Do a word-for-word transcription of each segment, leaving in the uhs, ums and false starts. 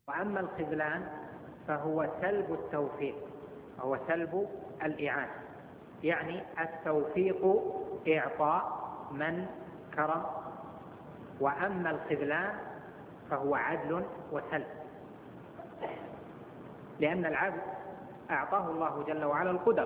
وأما الخذلان فهو سلب التوفيق، وهو سلب الإعانة، يعني التوفيق إعطاء من كرم، وأما الخذلان فهو عدل وسلب، لأن العبد أعطاه الله جل وعلا القدر،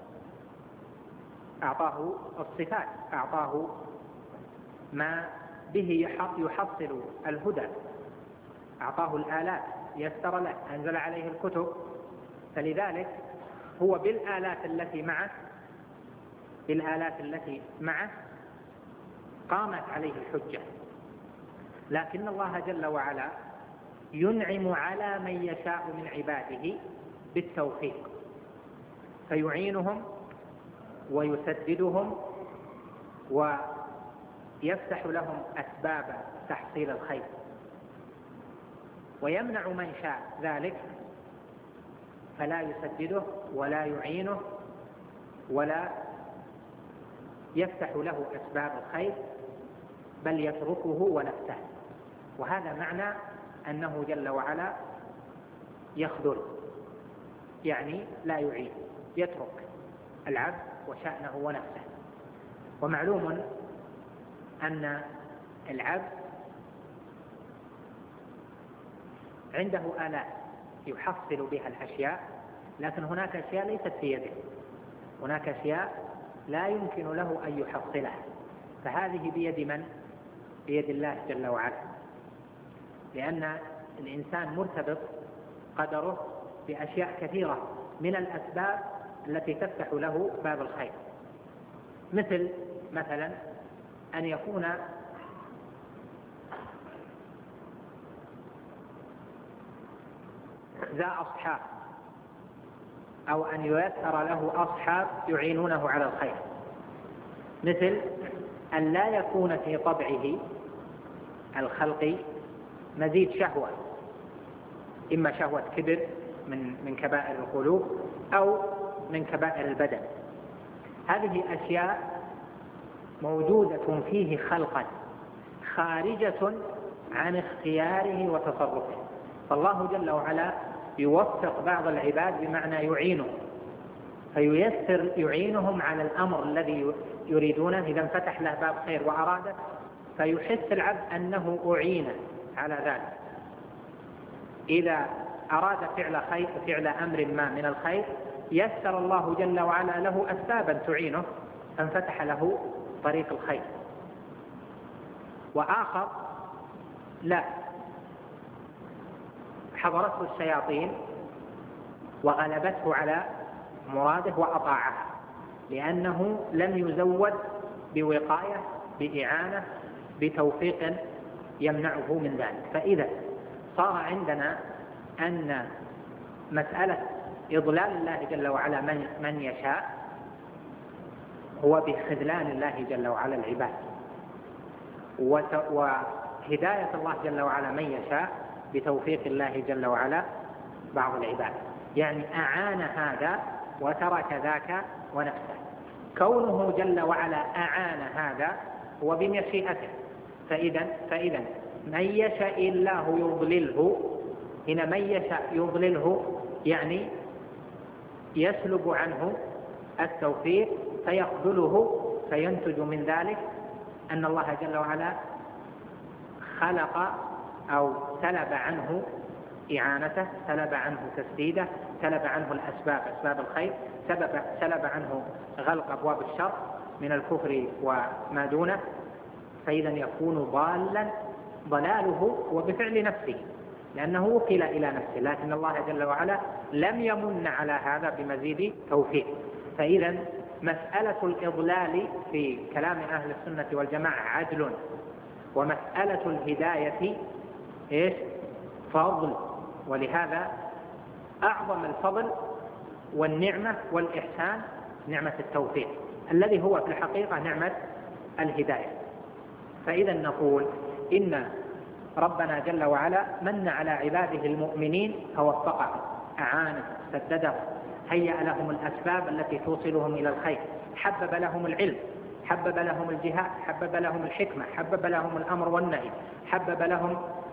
أعطاه الصفات، أعطاه ما به يحصل الهدى، أعطاه الآلات، يسر له، أنزل عليه الكتب، فلذلك هو بالآلات التي معه بالآلات التي معه قامت عليه الحجة. لكن الله جل وعلا ينعم على من يشاء من عباده بالتوفيق، فيعينهم ويسددهم ويفتح لهم أسباب تحصيل الخير، ويمنع من شاء ذلك فلا يسدده ولا يعينه ولا يفتح له أسباب الخير، بل يتركه ونفسه. وهذا معنى أنه جل وعلا يخذل، يعني لا يعين، يترك العبد وشأنه ونفسه. ومعلوم أن العبد عنده آلات يحصل بها الأشياء، لكن هناك أشياء ليست في يده، هناك أشياء لا يمكن له أن يحصلها، فهذه بيد من؟ بيد الله جل وعلا، لأن الإنسان مرتبط قدره بأشياء كثيرة من الأسباب التي تفتح له باب الخير، مثل مثلا أن يكون ذا أصحاب، أو أن ييسر له أصحاب يعينونه على الخير، مثل أن لا يكون في طبعه الخلقي مزيد شهوة، إما شهوة كبر من من كبائر القلوب أو من كبائر البدن. هذه أشياء موجودة فيه خلقا خارجة عن اختياره وتصرفه، فالله جل وعلا يوفق بعض العباد بمعنى يعينه، فييسر يعينهم على الأمر الذي يريدونه إذا انفتح له باب خير وأراده، فيحس العبد أنه أعين على ذلك. إذا أراد فعل خير فعل أمر ما من الخير يسر الله جل وعلا له أسبابا تعينه، فانفتح له طريق الخير. وآخر لا، حضرته الشياطين وغلبته على مراده وأطاعها، لأنه لم يزود بوقاية، بإعانة، بتوفيق يمنعه من ذلك. فإذا صار عندنا أن مسألة إضلال الله جل وعلا من, من يشاء هو بخذلان الله جل وعلا العباد، وهداية الله جل وعلا من يشاء بتوفيق الله جل وعلا بعض العباد، يعني أعان هذا وترك ذاك ونفسه. كونه جل وعلا أعان هذا هو بمشيئته، فإذا فإذا من يشاء الله يضلله، هنا من يشاء يضلله يعني يسلب عنه التوفيق فيقبله، فينتج من ذلك أن الله جل وعلا خلق أو سلب عنه إعانته، سلب عنه تسديده، سلب عنه الأسباب، أسباب الخير، سلب, سلب عنه غلق أبواب الشر من الكفر وما دونه، فإذا يكون ضالا ضلاله وبفعل نفسه، لأنه وكل إلى نفسه، لكن الله جل وعلا لم يمن على هذا بمزيد توفيق. فإذا مسألة الإضلال في كلام أهل السنة والجماعة عدل، ومسألة الهداية إيش؟ فضل. ولهذا أعظم الفضل والنعمة والإحسان نعمة التوفيق، الذي هو في الحقيقة نعمة الهداية. فإذا نقول إن ربنا جل وعلا من على عباده المؤمنين فوفقهم، أعانهم، سددهم، هيأ لهم الأسباب التي توصلهم إلى الخير، حبب لهم العلم، حبب لهم الجهاد، حبب لهم الحكمة، حبب لهم الأمر والنهي، حبب لهم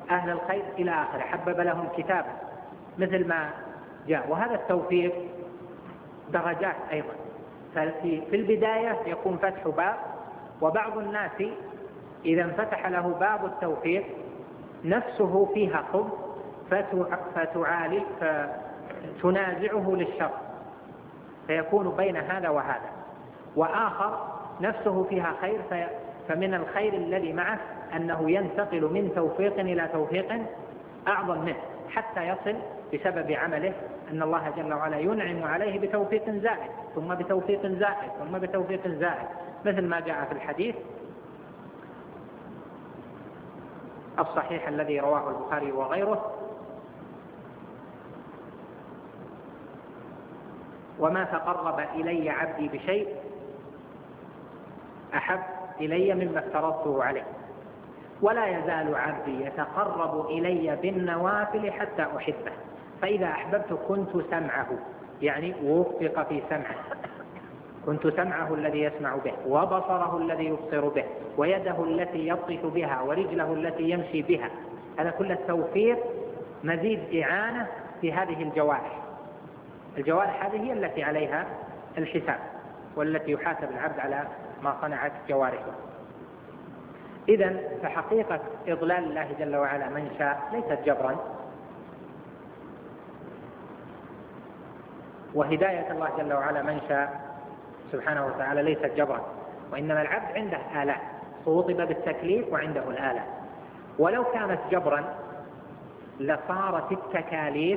أهل الخير إلى آخره، حبب لهم كتابا مثل ما جاء. وهذا التوفيق درجات أيضا، ففي في البداية يكون فتح باب، وبعض الناس إذا انفتح له باب التوفيق نفسه فيها خبث فتعالج فتنازعه للشر، فيكون بين هذا وهذا. وآخر نفسه فيها خير، فمن الخير الذي معه أنه ينتقل من توفيق إلى توفيق أعظم منه، حتى يصل بسبب عمله أن الله جل وعلا ينعم عليه بتوفيق زائد ثم بتوفيق زائد ثم بتوفيق زائد، مثل ما جاء في الحديث الصحيح الذي رواه البخاري وغيره: وما تقرب إلي عبدي بشيء أحب إلي مما افترضته عليه، ولا يزال عبدي يتقرب إلي بالنوافل حتى أحبه، فإذا أحببت كنت سمعه، يعني وفق في سمعه، كنت سمعه الذي يسمع به، وبصره الذي يبصر به، ويده التي يبطش بها، ورجله التي يمشي بها. هذا كل التوفيق مزيد إعانة في هذه الجوارح. الجوارح هذه هي التي عليها الحساب، والتي يحاسب العبد على ما صنعت جوارحه. إذن فحقيقة إضلال الله جل وعلا من شاء ليست جبرا، وهداية الله جل وعلا من شاء سبحانه وتعالى ليست جبرا، وإنما العبد عنده آلاء، خُوطب بالتكليف وعنده الآلاء. ولو كانت جبرا لصارت التكاليف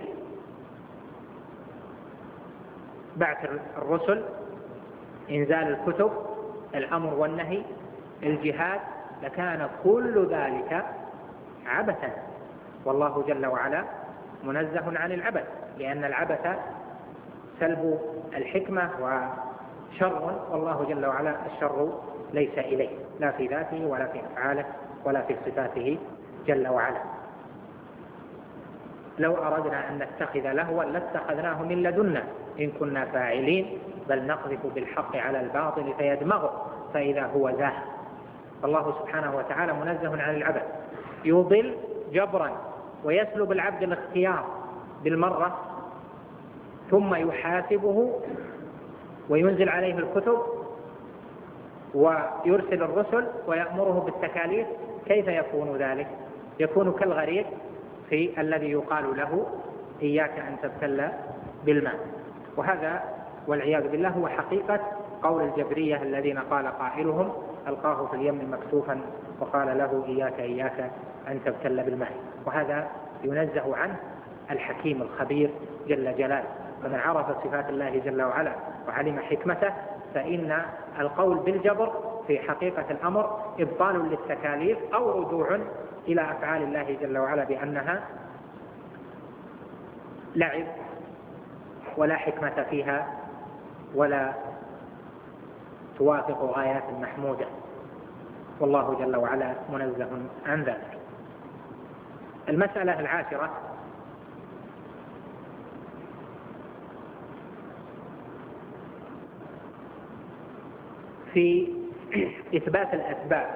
بعث الرسل، إنزال الكتب، الأمر والنهي، الجهاد، لكان كل ذلك عبثا، والله جل وعلا منزه عن العبث، لأن العبث سلب الحكمة وشر، والله جل وعلا الشر ليس إليه، لا في ذاته ولا في أفعاله ولا في صفاته جل وعلا. لو أردنا أن نتخذ لهوا لاتخذناه من لدنا إن كنا فاعلين، بل نقذف بالحق على الباطل فيدمغه فإذا هو زاهق. فالله سبحانه وتعالى منزه عن العبث، يضل جبرا ويسلب العبد الاختيار بالمرة، ثم يحاسبه وينزل عليه الكتب ويرسل الرسل ويأمره بالتكاليف. كيف يكون ذلك؟ يكون كالغريق في الذي يقال له إياك أن تبتل بالماء. وهذا والعياذ بالله هو حقيقة قول الجبرية الذين قال قائلهم ألقاه في اليم مكتوفا وقال له إياك إياك أن تبتل بالماء. وهذا ينزه عنه الحكيم الخبير جل جلاله. فمن عرف صفات الله جل وعلا وعلم حكمته فإن القول بالجبر في حقيقة الأمر إبطال للتكاليف أو رجوع إلى أفعال الله جل وعلا بأنها لعب ولا حكمة فيها ولا توافق غايات محمودة، والله جل وعلا منزه عن ذلك. المسألة العاشرة في إثبات الأسباب،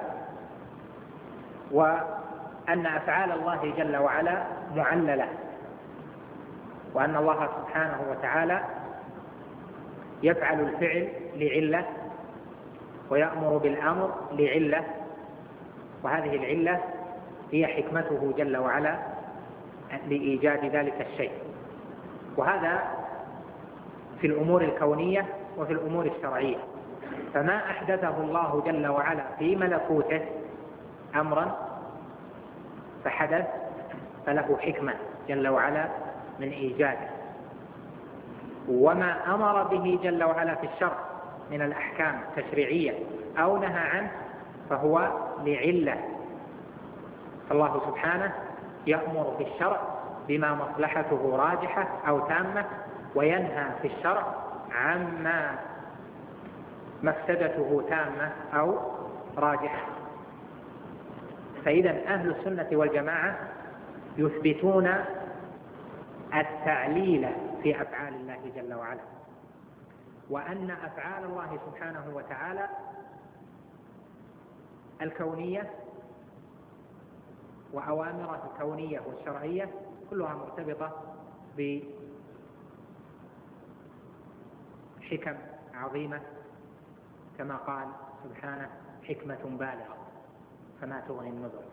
وأن أفعال الله جل وعلا معللة، وأن الله سبحانه وتعالى يفعل الفعل لعلة ويأمر بالأمر لعلة، وهذه العلة هي حكمته جل وعلا لإيجاد ذلك الشيء. وهذا في الأمور الكونية وفي الأمور الشرعية. فما أحدثه الله جل وعلا في ملكوته أمرا فحدث فله حكمة جل وعلا من إيجاده، وما أمر به جل وعلا في الشرع من الأحكام التشريعية أو نهى عنه فهو لعلة. الله سبحانه يأمر في الشرع بما مصلحته راجحة أو تامة، وينهى في الشرع عما مفسدته تامة أو راجحة. فإذا أهل السنة والجماعة يثبتون التعليل في أفعال الله جل وعلا، وأن أفعال الله سبحانه وتعالى الكونية وأوامره الكونية والشرعية كلها مرتبطة بحكم عظيمة، كما قال سبحانه: حكمة بالغة فما تغني النذر.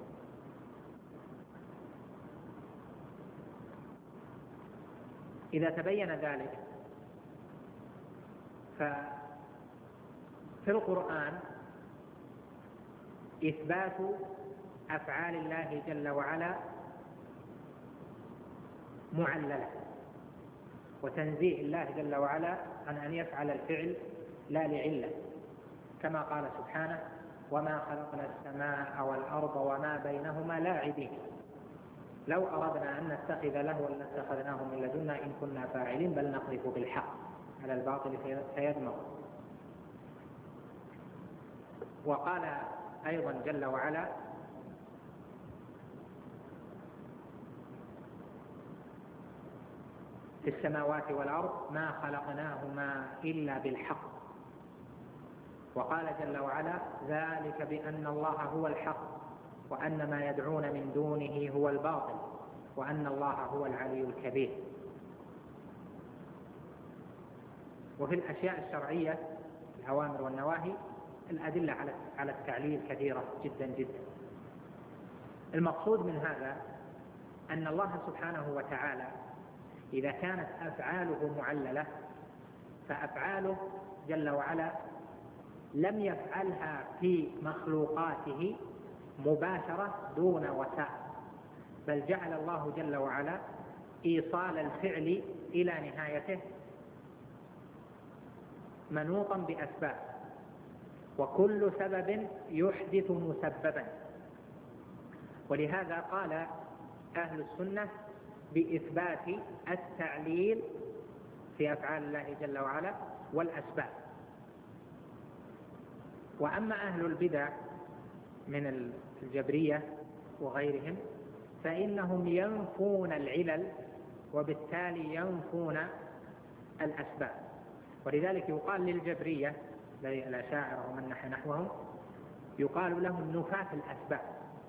إذا تبين ذلك ففي القرآن إثبات أفعال الله جل وعلا معللة، وتنزيه الله جل وعلا عن أن يفعل الفعل لا لعلة، كما قال سبحانه: وما خلقنا السماء والأرض وما بينهما لاعبين لو أردنا أن نتخذ لهوا لاتخذناه من لدنا إن كنا فاعلين بل نقذف بالحق على الباطل فيدمغه. وقال أيضا جل وعلا: في السماوات والأرض ما خلقناهما إلا بالحق. وقال جل وعلا: ذلك بأن الله هو الحق وأن ما يدعون من دونه هو الباطل وأن الله هو العلي الكبير. وفي الأشياء الشرعية الأوامر والنواهي الأدلة على التعليل كثيرة جدا جدا. المقصود من هذا أن الله سبحانه وتعالى إذا كانت أفعاله معللة فأفعاله جل وعلا لم يفعلها في مخلوقاته مباشرة دون وسائل، بل جعل الله جل وعلا إيصال الفعل إلى نهايته منوطا بأسباب، وكل سبب يحدث مسببا. ولهذا قال أهل السنة بإثبات التعليل في أفعال الله جل وعلا والأسباب. وأما أهل البدع من الجبرية وغيرهم فإنهم ينفون العلل وبالتالي ينفون الأسباب. ولذلك يقال للجبرية الأشاعرة ومن نحى نحوهم يقال لهم نفاة الأسباب،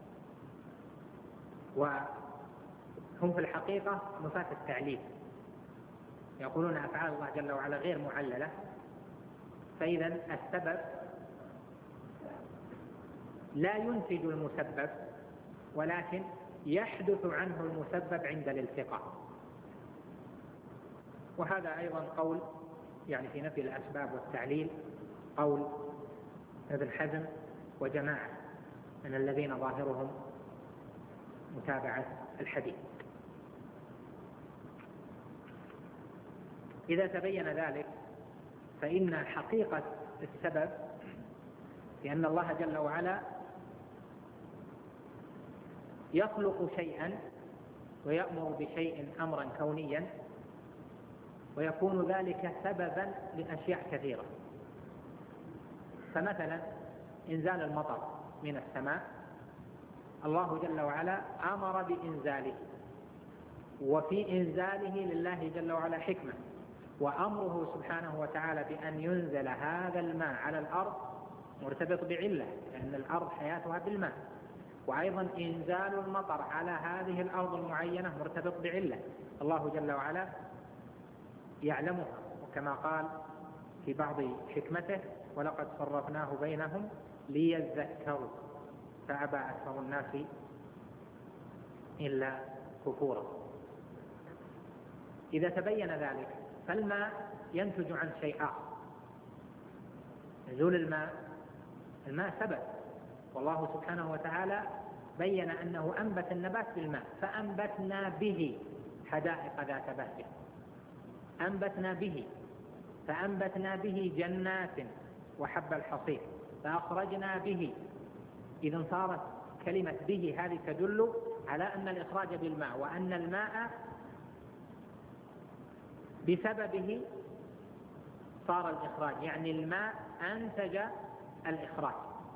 وهم في الحقيقة نفاة التعليل، يقولون أفعال الله جل وعلا غير معللة، فإذا السبب لا ينتج المسبب ولكن يحدث عنه المسبب عند الالتقاء. وهذا أيضا قول يعني في نفي الأسباب والتعليل قول ابن حزم وجماعة من الذين ظاهرهم متابعة الحديث. إذا تبين ذلك فإن حقيقة السبب لأن الله جل وعلا يخلق شيئا ويأمر بشيء أمرا كونيا ويكون ذلك سببا لأشياء كثيرة. فمثلا إنزال المطر من السماء الله جل وعلا أمر بإنزاله، وفي إنزاله لله جل وعلا حكمة، وأمره سبحانه وتعالى بأن ينزل هذا الماء على الأرض مرتبط بعلة، لأن الأرض حياتها بالماء، وأيضا إنزال المطر على هذه الأرض المعينة مرتبط بعلة الله جل وعلا يعلمها، وكما قال في بعض حكمته: ولقد صرفناه بينهم ليذكروا فأبى أكثر الناس إلا كفورا. إذا تبين ذلك فالماء ينتج عن شيء آخر. نزول الماء الماء سبب، والله سبحانه وتعالى بين أنه أنبت النبات بالماء فأنبتنا به حدائق ذات بهجة، أنبتنا به فأنبتنا به جنات وحب الحصيد فأخرجنا به. إذن صارت كلمة به هذه تدل على أن الإخراج بالماء، وأن الماء بسببه صار الإخراج، يعني الماء أنتج الإخراج.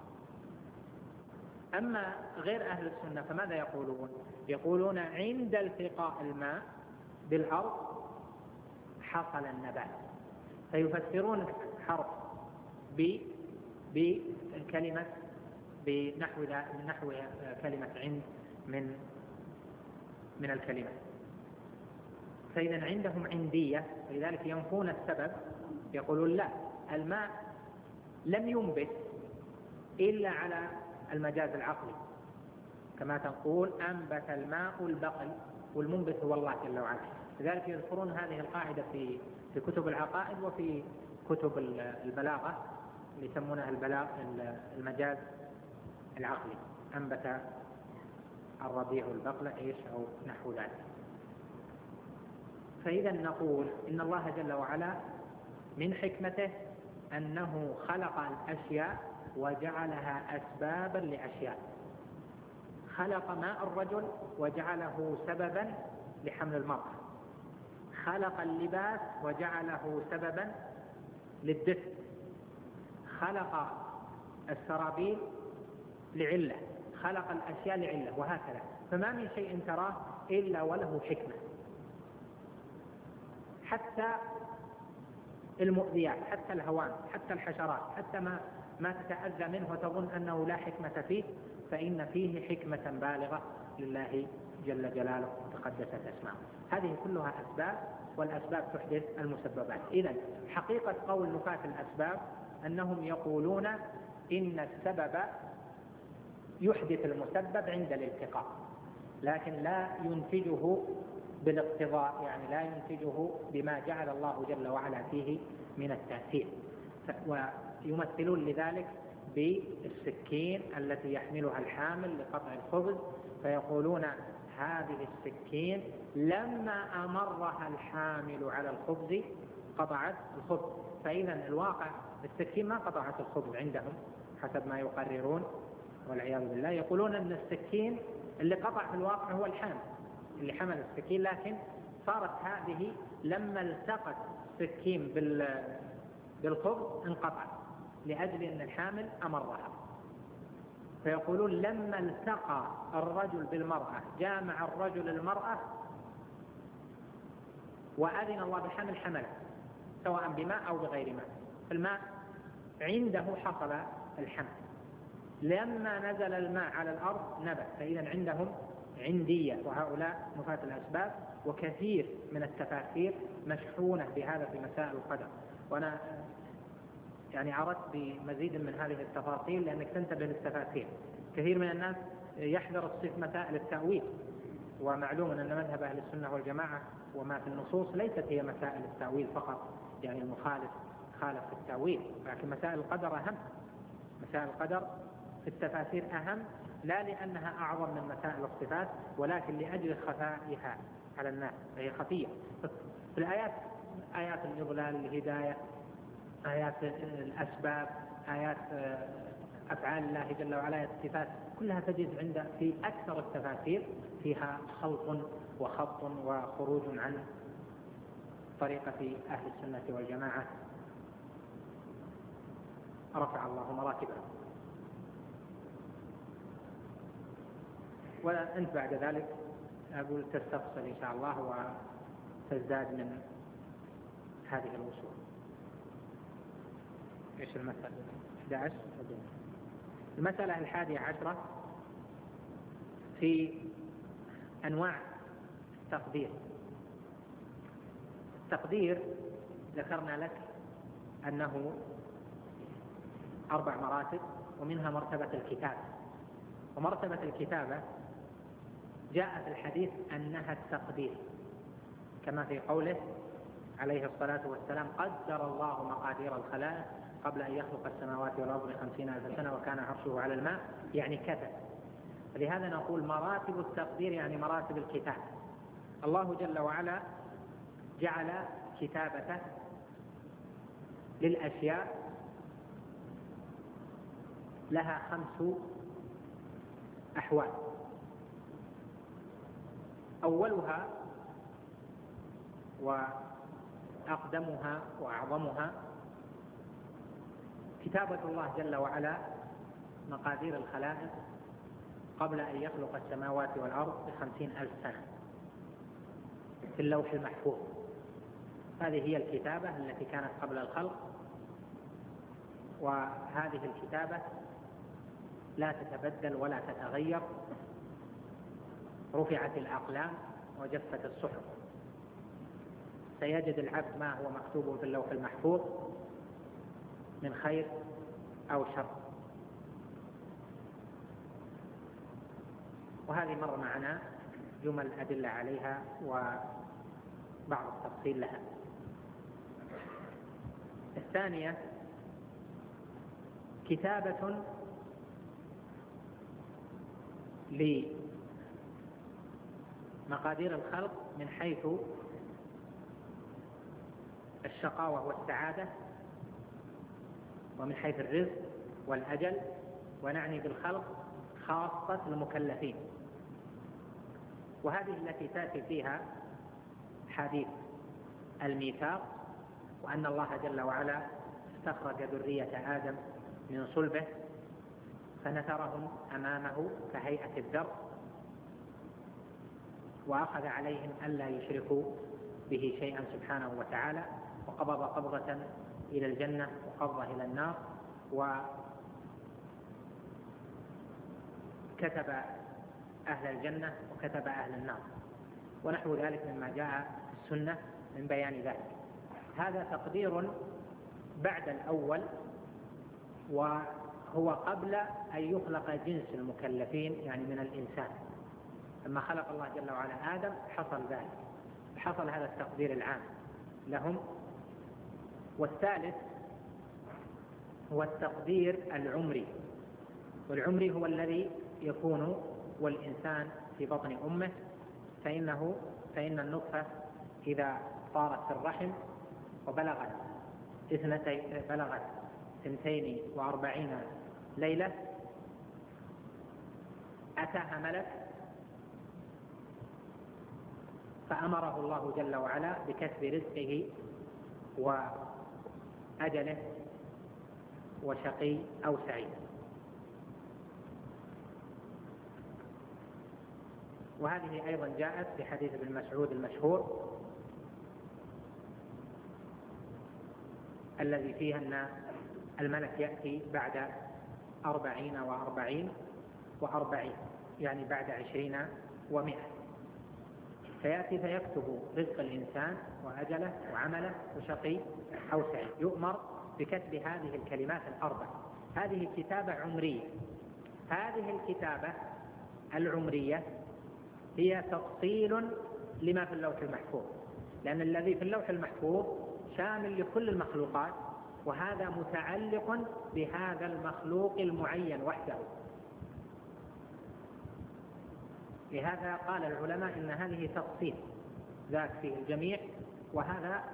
أما غير أهل السنة فماذا يقولون؟ يقولون عند التقاء الماء بالأرض حصل النبات، فيفسرون حرف بكلمة بنحو نحو كلمة عند من من الكلمة. فإذا عندهم عندية، لذلك ينفون السبب، يقولون لا، الماء لم ينبت إلا على المجاز العقلي، كما تقول أنبت الماء البقل، والمنبت هو الله جل وعلا. لذلك يذكرون هذه القاعدة في في كتب العقائد وفي كتب البلاغة، اللي يسمونها البلاغ المجاز العقلي، أنبت الربيع البقل إيش أو نحو ذلك. فإذا نقول إن الله جل وعلا من حكمته أنه خلق الأشياء وجعلها أسبابا لأشياء. خلق ماء الرجل وجعله سببا لحمل المرأة، خلق اللباس وجعله سببا للدفء، خلق السرابيل لعلة، خلق الأشياء لعلة، وهكذا. فما من شيء تراه إلا وله حكمة، حتى المؤذيات، حتى الهوام، حتى الحشرات، حتى ما ما تتأذى منه وتظن أنه لا حكمة فيه، فإن فيه حكمة بالغة لله جل جلاله وتقدست أسماؤه. هذه كلها أسباب، والأسباب تحدث المسببات. إذن حقيقة قول نفاة الأسباب أنهم يقولون إن السبب يحدث المسبب عند الالتقاء، لكن لا ينتجه بالاقتضاء، يعني لا ينتجه بما جعل الله جل وعلا فيه من التأثير. ويمثلون لذلك بالسكين التي يحملها الحامل لقطع الخبز، فيقولون هذه السكين لما أمرها الحامل على الخبز قطعت الخبز. فإذا الواقع السكين ما قطعت الخبز عندهم حسب ما يقررون والعياذ بالله. يقولون أن السكين اللي قطع في الواقع هو الحامل اللي حمل السكين، لكن صارت هذه لما التقت السكين بالخبز انقطعت لأجل أن الحامل أمرها. فيقولون لما التقى الرجل بالمرأة، جامع الرجل المرأة وأذن الله بالحمل، حمله سواء بماء أو بغير ماء، الماء عنده حصل الحمل. لما نزل الماء على الأرض نبت. فإذا عندهم عندية، وهؤلاء نفاة الأسباب. وكثير من التفاسير مشحونة بهذا في مسائل القدر، وأنا يعني أردت بمزيد من هذه التفاصيل لأنك تنتبه للتفاسير. كثير من الناس يحذر الصف مسائل التأويل، ومعلوم أن مذهب أهل السنة والجماعة وما في النصوص ليست هي مسائل التأويل فقط، يعني المخالف خالف في التأويل، لكن مسائل القدر أهم. مسائل القدر في التفاسير أهم، لا لأنها أعظم من مسائل الصفات، ولكن لأجل خفائها على الناس، فهي خفية. في الآيات آيات الإضلال، الهداية، آيات الأسباب، آيات أفعال الله جل وعلا، الصفات، كلها تجد عند في أكثر التفاسير فيها خلط وخط وخروج عن طريقة أهل السنة والجماعة رفع الله مراتبهم. وأنت بعد ذلك أقول تستفصل إن شاء الله وتزداد من هذه الوصول. إيش المسألة؟ أحد عشر. المسألة الحادية عشرة في أنواع التقدير. التقدير ذكرنا لك أنه أربع مراتب، ومنها مرتبة الكتابة. ومرتبة الكتابة جاء في الحديث أنها التقدير، كما في قوله عليه الصلاة والسلام قدر الله مقادير الخلائق قبل أن يخلق السماوات والأرض بخمسين ألف سنة وكان عرشه على الماء، يعني كتب. فلهذا نقول مراتب التقدير يعني مراتب الكتاب. الله جل وعلا جعل كتابته للأشياء لها خمس أحوال. أولها وأقدمها وأعظمها كتابة الله جل وعلا مقادير الخلائق قبل أن يخلق السماوات والأرض بخمسين ألف سنة في اللوح المحفوظ. هذه هي الكتابة التي كانت قبل الخلق، وهذه الكتابة لا تتبدل ولا تتغير رفعت الأقلام وجفت الصحف، سيجد العبد ما هو مكتوب في اللوح المحفوظ من خير أو شر. وهذه مر معنا جمل أدلة عليها وبعض التفصيل لها. الثانية كتابة لمقادير الخلق من حيث الشقاوة والسعادة ومن حيث الرزق والأجل، ونعني بالخلق خاصة المكلفين، وهذه التي تأتي فيها حديث الميثاق، وأن الله جل وعلا استخرج ذرية آدم من صلبه فنثرهم أمامه كهيئة الذر، وأخذ عليهم ألا يشركوا به شيئا سبحانه وتعالى، وقبض قبضة إلى الجنة وقبضة إلى النار، وكتب أهل الجنة وكتب أهل النار، ونحو ذلك مما جاء في السنة من بيان ذلك. هذا تقدير بعد الأول، وهو قبل أن يخلق جنس المكلفين يعني من الإنسان. لما خلق الله جل وعلا آدم حصل ذلك، حصل هذا التقدير العام لهم. والثالث هو التقدير العمري، والعمري هو الذي يكون والإنسان في بطن أمه، فإنه فإن النطفة إذا طارت في الرحم وبلغت اثنتين بلغت اثنتين وأربعين ليلة أتاها ملك فأمره الله جل وعلا بكسب رزقه وأجله وشقي أو سعيد. وهذه أيضا جاءت في حديث ابن مسعود المشهور الذي فيه أن الملك يأتي بعد أربعين وأربعين وأربعين يعني بعد عشرين ومئة، فيأتي فيكتب رزق الإنسان وأجله وعمله وشقي أو سعيد، يؤمر بكتب هذه الكلمات الأربع. هذه كتابة عمرية. هذه الكتابة العمرية هي تفصيل لما في اللوح المحفوظ، لأن الذي في اللوح المحفوظ شامل لكل المخلوقات، وهذا متعلق بهذا المخلوق المعين وحده. لهذا قال العلماء إن هذه تفصيل ذاك فيه الجميع، وهذا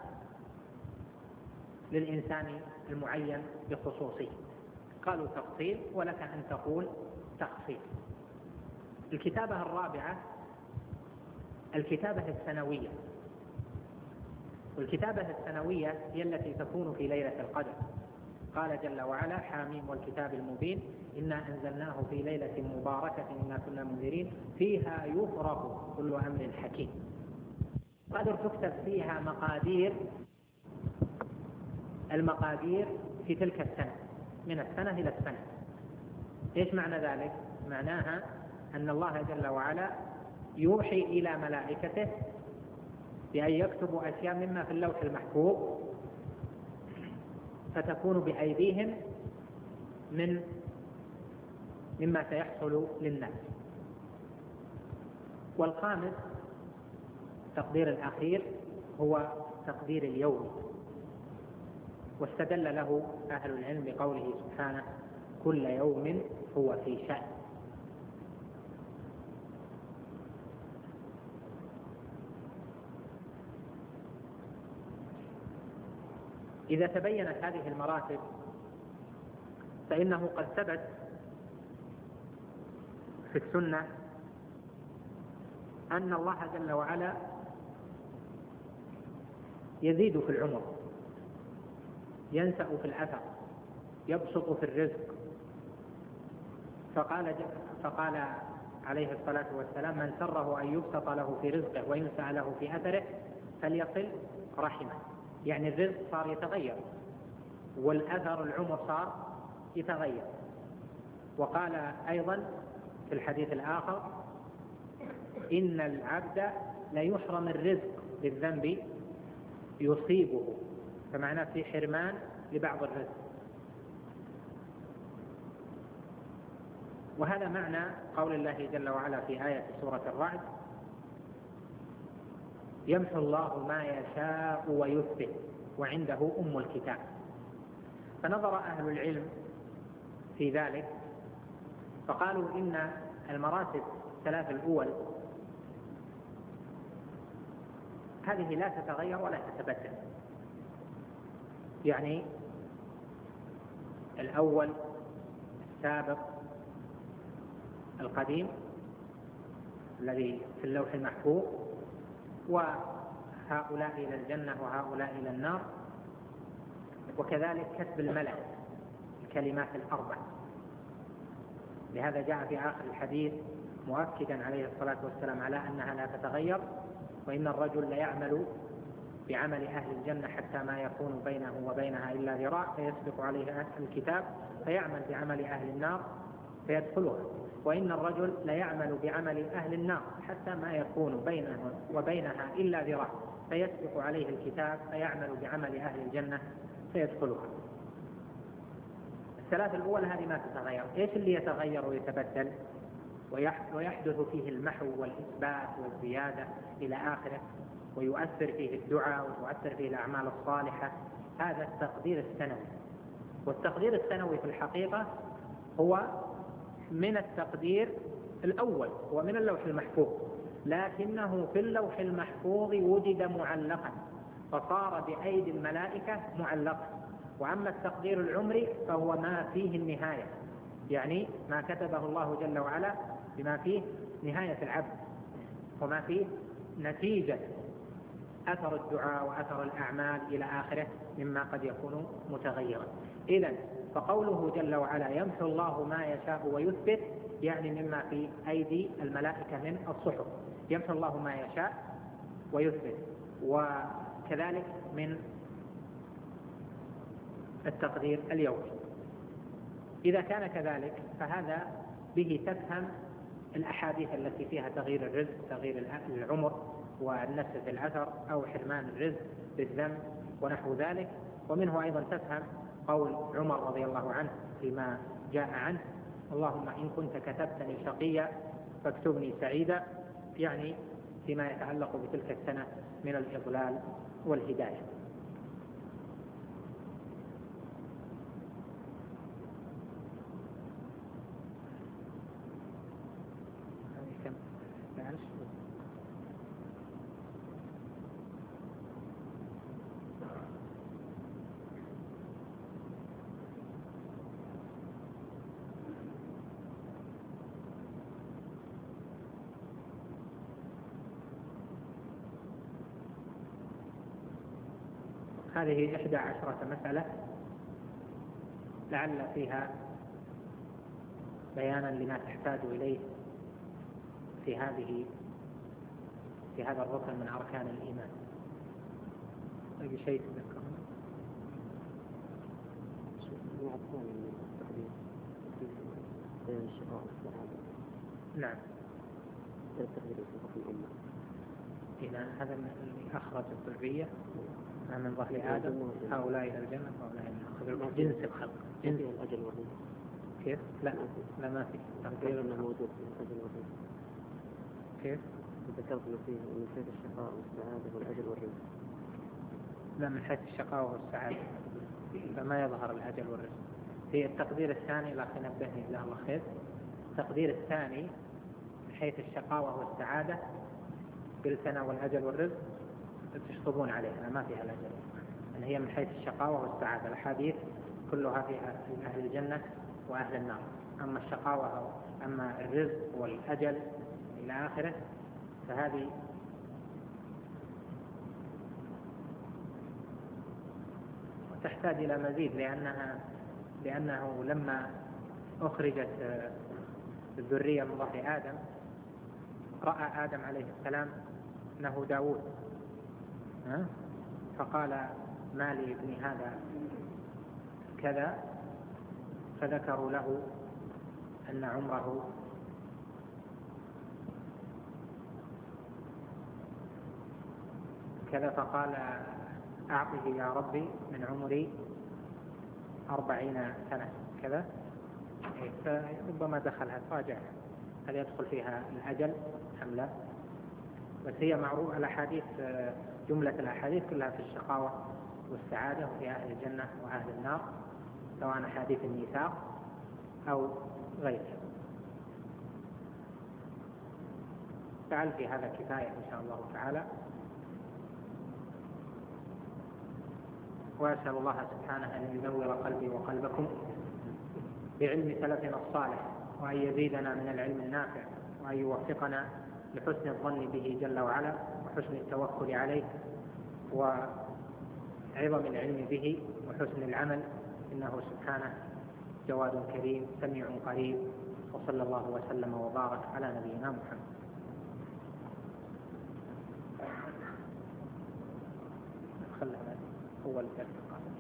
للإنسان المعين بخصوصه. قالوا تفصيل، ولك أن تقول تخصيص. الكتابة الرابعة الكتابة السنوية، والكتابة السنوية هي التي تكون في ليلة القدر. قال جل وعلا: حاميم والكتاب المبين إنا أنزلناه في ليلة مباركة إنا كنا منذرين فيها يفرق كل أمر حكيم. قدر تكتب فيها مقادير المقادير في تلك السنة، من السنة إلى السنة. إيش معنى ذلك؟ معناها أن الله جل وعلا يوحي إلى ملائكته بأن يكتبوا أشياء مما في اللوح المحفوظ فتكون بأيديهم من مما سيحصل للناس. والخامس التقدير الأخير هو تقدير اليوم، واستدل له أهل العلم بقوله سبحانه: كل يوم هو في شأن. إذا تبينت هذه المراتب فإنه قد ثبت في السنة أن الله جل وعلا يزيد في العمر، ينسأ في الأثر، يبسط في الرزق. فقال, فقال عليه الصلاة والسلام: من سره أن يبسط له في رزقه وينسأ له في أثره فليصل رحمه. يعني الرزق صار يتغير، والأثر العمر صار يتغير. وقال أيضا في الحديث الآخر: إن العبد ليحرم الرزق بالذنب يصيبه، فمعناه في حرمان لبعض الرزق. وهذا معنى قول الله جل وعلا في آية سورة الرعد: يمحو الله ما يشاء ويثبت وعنده أم الكتاب. فنظر أهل العلم في ذلك فقالوا إن المراتب الثلاث الأول هذه لا تتغير ولا تتبدل، يعني الأول السابق القديم الذي في اللوح المحفوظ، وهؤلاء إلى الجنة وهؤلاء إلى النار، وكذلك كتب الملك الكلمات الأربع. لهذا جاء في آخر الحديث مؤكدا عليه الصلاة والسلام على أنها لا تتغير: وإن الرجل ليعمل بعمل أهل الجنة حتى ما يكون بينه وبينها إلا ذراع فيسبق عليه الكتاب فيعمل بعمل أهل النار فيدخلها، وإن الرجل ليعمل بعمل أهل النار حتى ما يكون بينه وبينها إلا ذراع فيسبق عليه الكتاب فيعمل بعمل أهل الجنة فيدخلها. الثلاث الأول هذه ما تتغير. إيش اللي يتغير ويتبدل ويحدث فيه المحو والإثبات والزيادة إلى آخره، ويؤثر فيه الدعاء وتؤثر فيه الأعمال الصالحة؟ هذا التقدير السنوي. والتقدير السنوي في الحقيقة هو من التقدير الأول، هو من اللوح المحفوظ، لكنه في اللوح المحفوظ وجد معلقا فصار بأيدي الملائكة معلقا. وأما التقدير العمري فهو ما فيه النهاية، يعني ما كتبه الله جل وعلا بما فيه نهاية العبد وما فيه نتيجة أثر الدعاء وأثر الأعمال إلى آخره مما قد يكون متغيرا. إذن فقوله جل وعلا يمحو الله ما يشاء ويثبت يعني مما في أيدي الملائكة من الصحف، يمحو الله ما يشاء ويثبت. وكذلك من التقدير اليومي. إذا كان كذلك فهذا به تفهم الأحاديث التي فيها تغيير الرزق، تغيير العمر والنفس في الأثر أو حرمان الرزق بالذنب ونحو ذلك. ومنه أيضا تفهم قول عمر رضي الله عنه فيما جاء عنه: اللهم إن كنت كتبتني شقيا فاكتبني سعيدا، يعني فيما يتعلق بتلك السنة من الإضلال والهداية. هذه إحدى عشرة مسألة لعل فيها بيانا لما تحتاج إليه في هذه في هذا الركن من أركان الإيمان. أي شيء تذكره؟ نعم. إذا هذا اللي أخرج الذرية من ظهر آدم هؤلاء إلى الجنة وهؤلاء إلى النار، جنس الخلق، جنس الأجل والرزق. كيف؟ لا لا ما في تقدير موجود في الأجل والرزق. كيف؟ ذكرت فيه من حيث الشقاء والسعادة والأجل والرزق. لا، من حيث الشقاء والسعادة فما يظهر الأجل والرزق. في التقدير الثاني لكن نبهني جزاه الله خير، التقدير الثاني من حيث الشقاوة والسعادة بالسنة والأجل والرزق تشطبون عليها، ما فيها الأجل، أن هي من حيث الشقاوة والسعادة. الحديث كلها فيها أهل الجنة وأهل النار. أما الشقاوة أما الرزق والأجل إلى آخره فهذه تحتاج إلى مزيد، لأنها لأنه لما أخرجت الذرية من ظهر آدم رأى آدم عليه السلام أنه داود، فقال ما لي ابني هذا كذا، فذكروا له أن عمره كذا فقال أعطه يا ربي من عمري أربعين سنة كذا، فربما دخلها تراجع هل يدخل فيها الأجل أم لا. بس هي معروف الأحاديث، جملة الأحاديث كلها في الشقاوة والسعادة وفي أهل الجنة وأهل النار، سواء أحاديث الميثاق أو غيرها. فعل في هذا كفاية إن شاء الله تعالى، وأسأل الله سبحانه أن ينور قلبي وقلبكم بعلم سلفنا الصالح، وأن يزيدنا من العلم النافع، وأن يوفقنا لحسن الظن به جل وعلا، وحسن التوكل عليه، وعظم العلم به، وحسن العمل، إنه سبحانه جواد كريم سميع قريب. وصلى الله وسلم وبارك على نبينا محمد. خلنا أول درس القادم.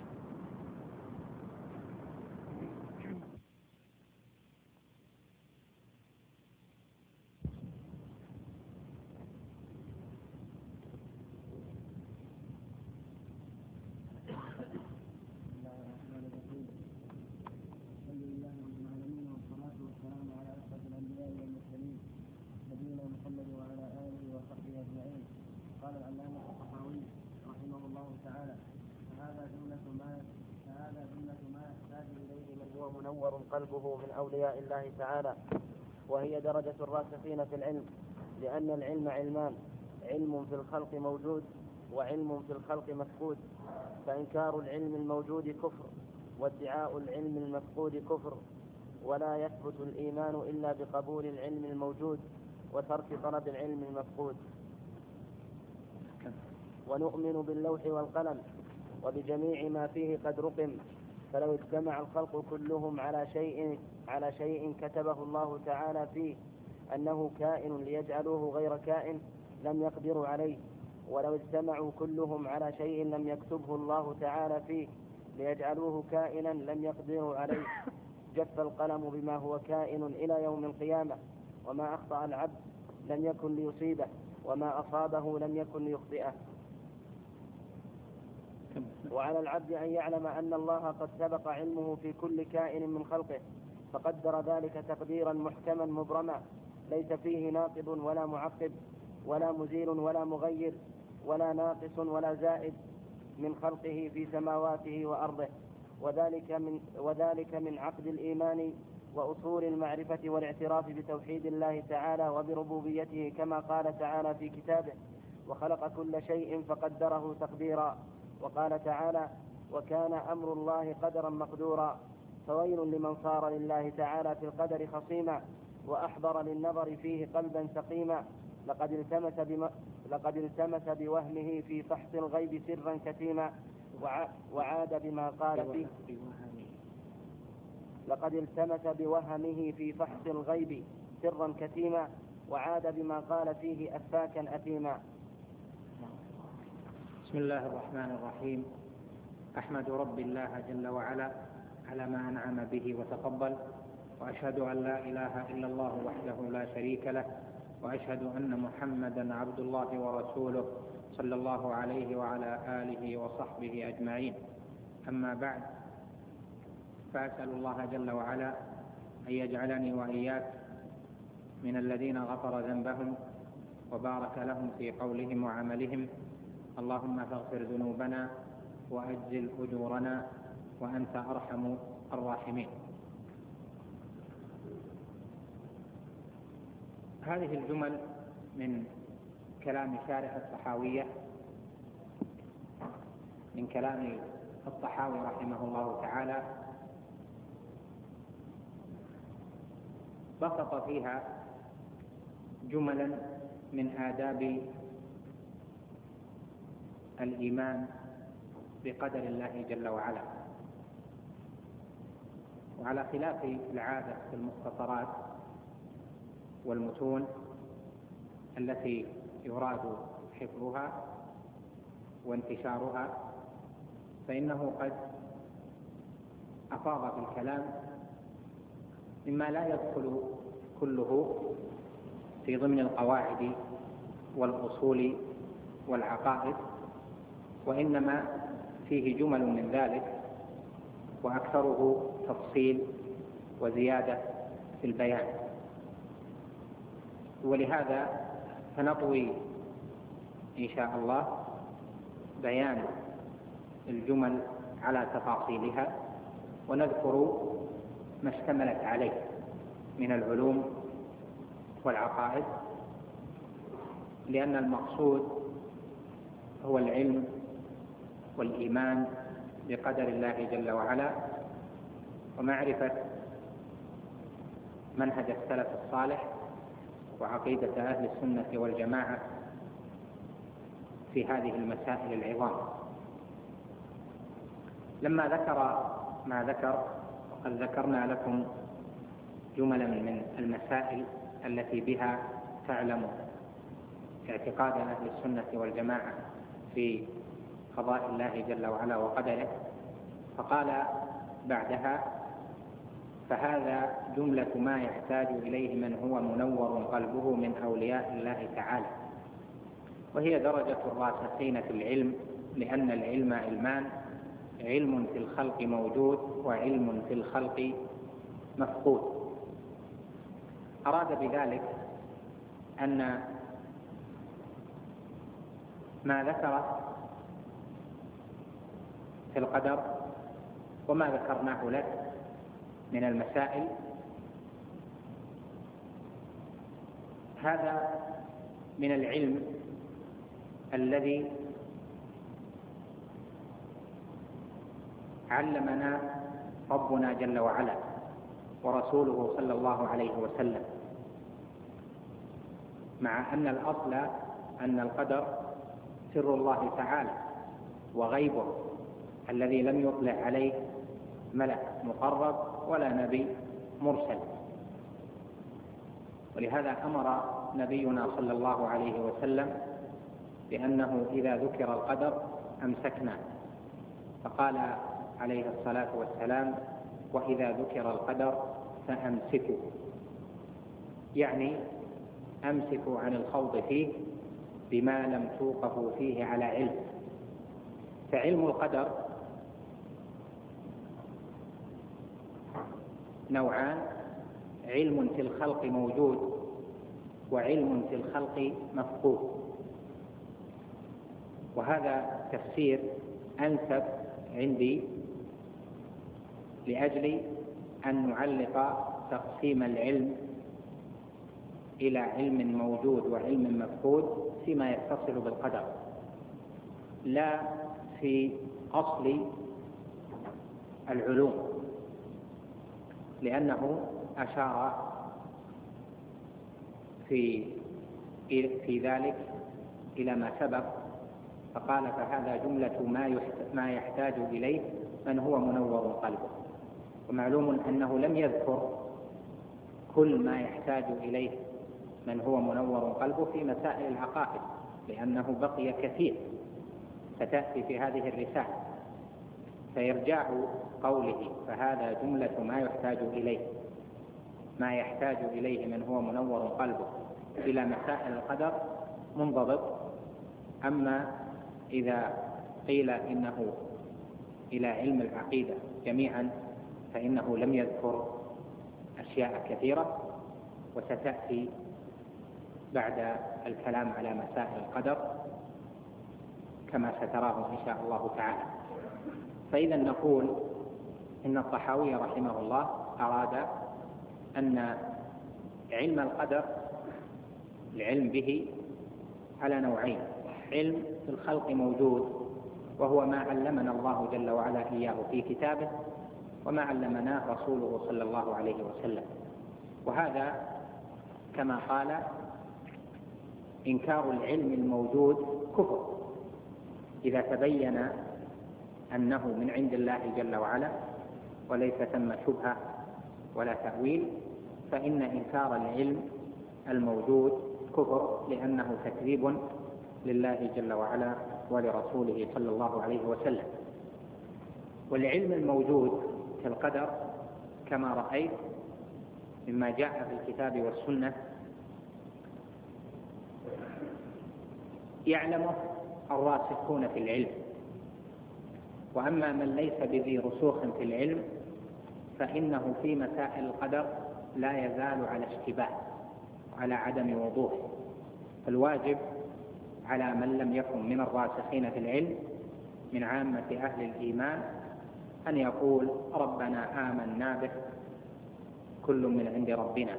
منور قلبه من أولياء الله تعالى، وهي درجة الراسخين في العلم، لأن العلم علمان: علم في الخلق موجود، وعلم في الخلق مفقود. فإنكار العلم الموجود كفر، وادعاء العلم المفقود كفر، ولا يثبت الإيمان إلا بقبول العلم الموجود وترك طلب العلم المفقود. ونؤمن باللوح والقلم وبجميع ما فيه قد رقم، فلو اجتمع الخلق كلهم على شيء على شيء كتبه الله تعالى فيه أنه كائن ليجعلوه غير كائن لم يقدروا عليه، ولو اجتمعوا كلهم على شيء لم يكتبه الله تعالى فيه ليجعلوه كائنا لم يقدروا عليه. جف القلم بما هو كائن إلى يوم القيامة، وما أخطأ العبد لم يكن ليصيبه، وما أصابه لم يكن ليخطئه. وعلى العبد أن يعلم أن الله قد سبق علمه في كل كائن من خلقه، فقدر ذلك تقديرا محكما مبرما، ليس فيه ناقض ولا معقب، ولا مزيل ولا مغير، ولا ناقص ولا زائد من خلقه في سماواته وأرضه. وذلك من, وذلك من عقد الإيمان وأصول المعرفة والاعتراف بتوحيد الله تعالى وبربوبيته، كما قال تعالى في كتابه: وخلق كل شيء فقدره تقديرا. وقال تعالى: وكان أمر الله قدرا مقدورا. فويل لمن صار لله تعالى في القدر خصيما، وأحضر للنظر فيه قلبا سقيما. لقد التمس, بم... لقد التمس بوهمه في فحص الغيب سرا كتيما، وع... وعاد بما قال فيه لقد التمس بوهمه في فحص الغيب سرا كتيما، وعاد بما قال فيه أفاكا أثيما. بسم الله الرحمن الرحيم. أحمد رب الله جل وعلا على ما أنعم به وتقبل، وأشهد أن لا إله إلا الله وحده لا شريك له، وأشهد أن محمدا عبد الله ورسوله صلى الله عليه وعلى آله وصحبه أجمعين. أما بعد، فأسأل الله جل وعلا أن يجعلني وإياك من الذين غفر ذنبهم وبارك لهم في قولهم وعملهم. اللهم فاغفر ذنوبنا وأجزل أجورنا وأنت أرحم الراحمين. هذه الجمل من كلام شارح الطحاوية، من كلام الطحاوي رحمه الله تعالى، بسط فيها جملا من آداب الإيمان بقدر الله جل وعلا. وعلى خلاف العادة في المختصرات والمتون التي يراد حفظها وانتشارها، فإنه قد أفاض في الكلام مما لا يدخل كله في ضمن القواعد والأصول والعقائد، وإنما فيه جمل من ذلك وأكثره تفصيل وزيادة في البيان. ولهذا سنطوي إن شاء الله بيان الجمل على تفاصيلها، ونذكر ما اشتملت عليه من العلوم والعقائد، لأن المقصود هو العلم والإيمان بقدر الله جل وعلا، ومعرفة منهج السلف الصالح وعقيدة أهل السنة والجماعة في هذه المسائل العظام. لما ذكر ما ذكر، وقد ذكرنا لكم جملا من المسائل التي بها تعلم اعتقاد أهل السنة والجماعة في قضاء الله جل وعلا وقدره، فقال بعدها: فهذا جملة ما يحتاج إليه من هو منور قلبه من أولياء الله تعالى، وهي درجة الراسخين في العلم، لأن العلم علمان: علم في الخلق موجود وعلم في الخلق مفقود. أراد بذلك أن ما ذكره في القدر وما ذكرناه لك من المسائل هذا من العلم الذي علمنا ربنا جل وعلا ورسوله صلى الله عليه وسلم، مع أن الأصل أن القدر سر الله تعالى وغيبه الذي لم يطلع عليه ملك مقرب ولا نبي مرسل. ولهذا أمر نبينا صلى الله عليه وسلم بأنه إذا ذكر القدر أمسكنا، فقال عليه الصلاة والسلام: وإذا ذكر القدر فأمسكوا، يعني أمسكوا عن الخوض فيه بما لم توقفوا فيه على علم. فعلم القدر نوعان: علم في الخلق موجود وعلم في الخلق مفقود. وهذا تفسير أنسب عندي لأجل أن نعلق تقسيم العلم إلى علم موجود وعلم مفقود فيما يتصل بالقدر، لا في أصل العلوم، لأنه أشار في في ذلك إلى ما سبق، فقال: فهذا جملة ما يحتاج إليه من هو منور قلبه. ومعلوم أنه لم يذكر كل ما يحتاج إليه من هو منور قلبه في مسائل العقائد، لأنه بقي كثير ستأتي في هذه الرسالة. فيرجع قوله: فهذا جملة ما يحتاج إليه ما يحتاج إليه من هو منور قلبه إلى مسائل القدر منضبط. أما إذا قيل إنه إلى علم العقيدة جميعا فإنه لم يذكر أشياء كثيرة، وستأتي بعد الكلام على مسائل القدر كما ستراه إن شاء الله تعالى. فإذا نقول إن الطحاوي رحمه الله أراد أن علم القدر العلم به على نوعين: علم في الخلق موجود وهو ما علمنا الله جل وعلا إياه في كتابه، وما علمناه رسوله صلى الله عليه وسلم. وهذا كما قال: إنكار العلم الموجود كفر إذا تبين أنه من عند الله جل وعلا وليس ثم شبهة ولا تأويل، فإن إنكار العلم الموجود كفر، لأنه تكذيب لله جل وعلا ولرسوله صلى الله عليه وسلم. والعلم الموجود في القدر كما رأيت مما جاء في الكتاب والسنة يعلمه الراسخون في العلم، وأما من ليس بذي رسوخ في العلم فإنه في مسائل القدر لا يزال على اشتباه وعلى عدم وضوح. الواجب على من لم يكن من الراسخين في العلم من عامة أهل الإيمان أن يقول ربنا آمنا به كل من عند ربنا،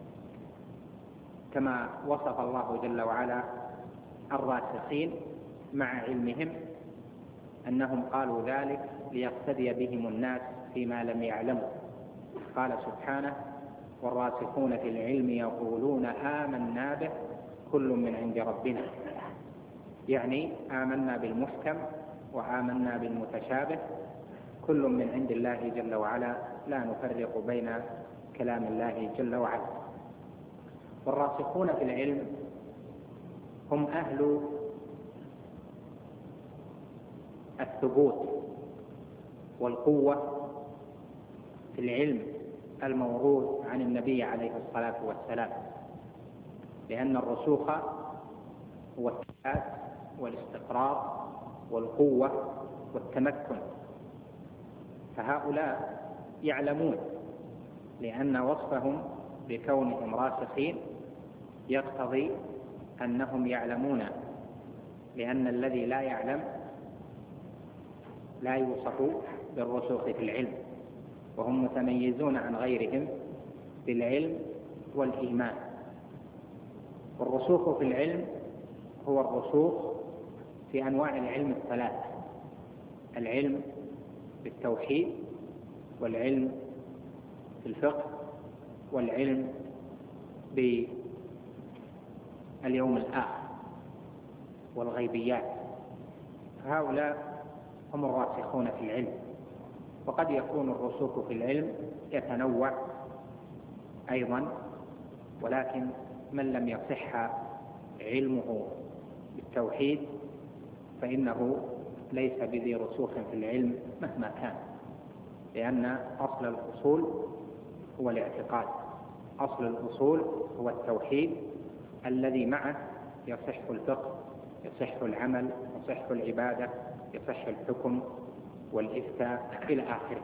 كما وصف الله جل وعلا الراسخين مع علمهم أنهم قالوا ذلك ليقتدي بهم الناس فيما لم يعلموا. قال سبحانه والراسخون في العلم يقولون آمنا به كل من عند ربنا، يعني آمنا بالمحكم وآمنا بالمتشابه كل من عند الله جل وعلا، لا نفرق بين كلام الله جل وعلا. والراسخون في العلم هم أهل الثبوت والقوة في العلم الموروث عن النبي عليه الصلاة والسلام، لأن الرسوخ هو الثبات والاستقرار والقوة والتمكن، فهؤلاء يعلمون، لأن وصفهم بكونهم راسخين يقتضي أنهم يعلمون، لأن الذي لا يعلم لا يوصف بالرسوخ في العلم، وهم متميزون عن غيرهم بالعلم والإيمان. والرسوخ في العلم هو الرسوخ في أنواع العلم الثلاثة: العلم بالتوحيد، والعلم في الفقه، والعلم باليوم الآخر والغيبيات. هؤلاء هم الراسخون في العلم. وقد يكون الرسوخ في العلم يتنوع أيضا، ولكن من لم يصح علمه بالتوحيد فإنه ليس بذي رسوخ في العلم مهما كان، لأن أصل الأصول هو الاعتقاد، أصل الأصول هو التوحيد الذي معه يصح الفقه، يصح العمل، يصح العبادة، يصح الحكم والإفتاء إلى آخره.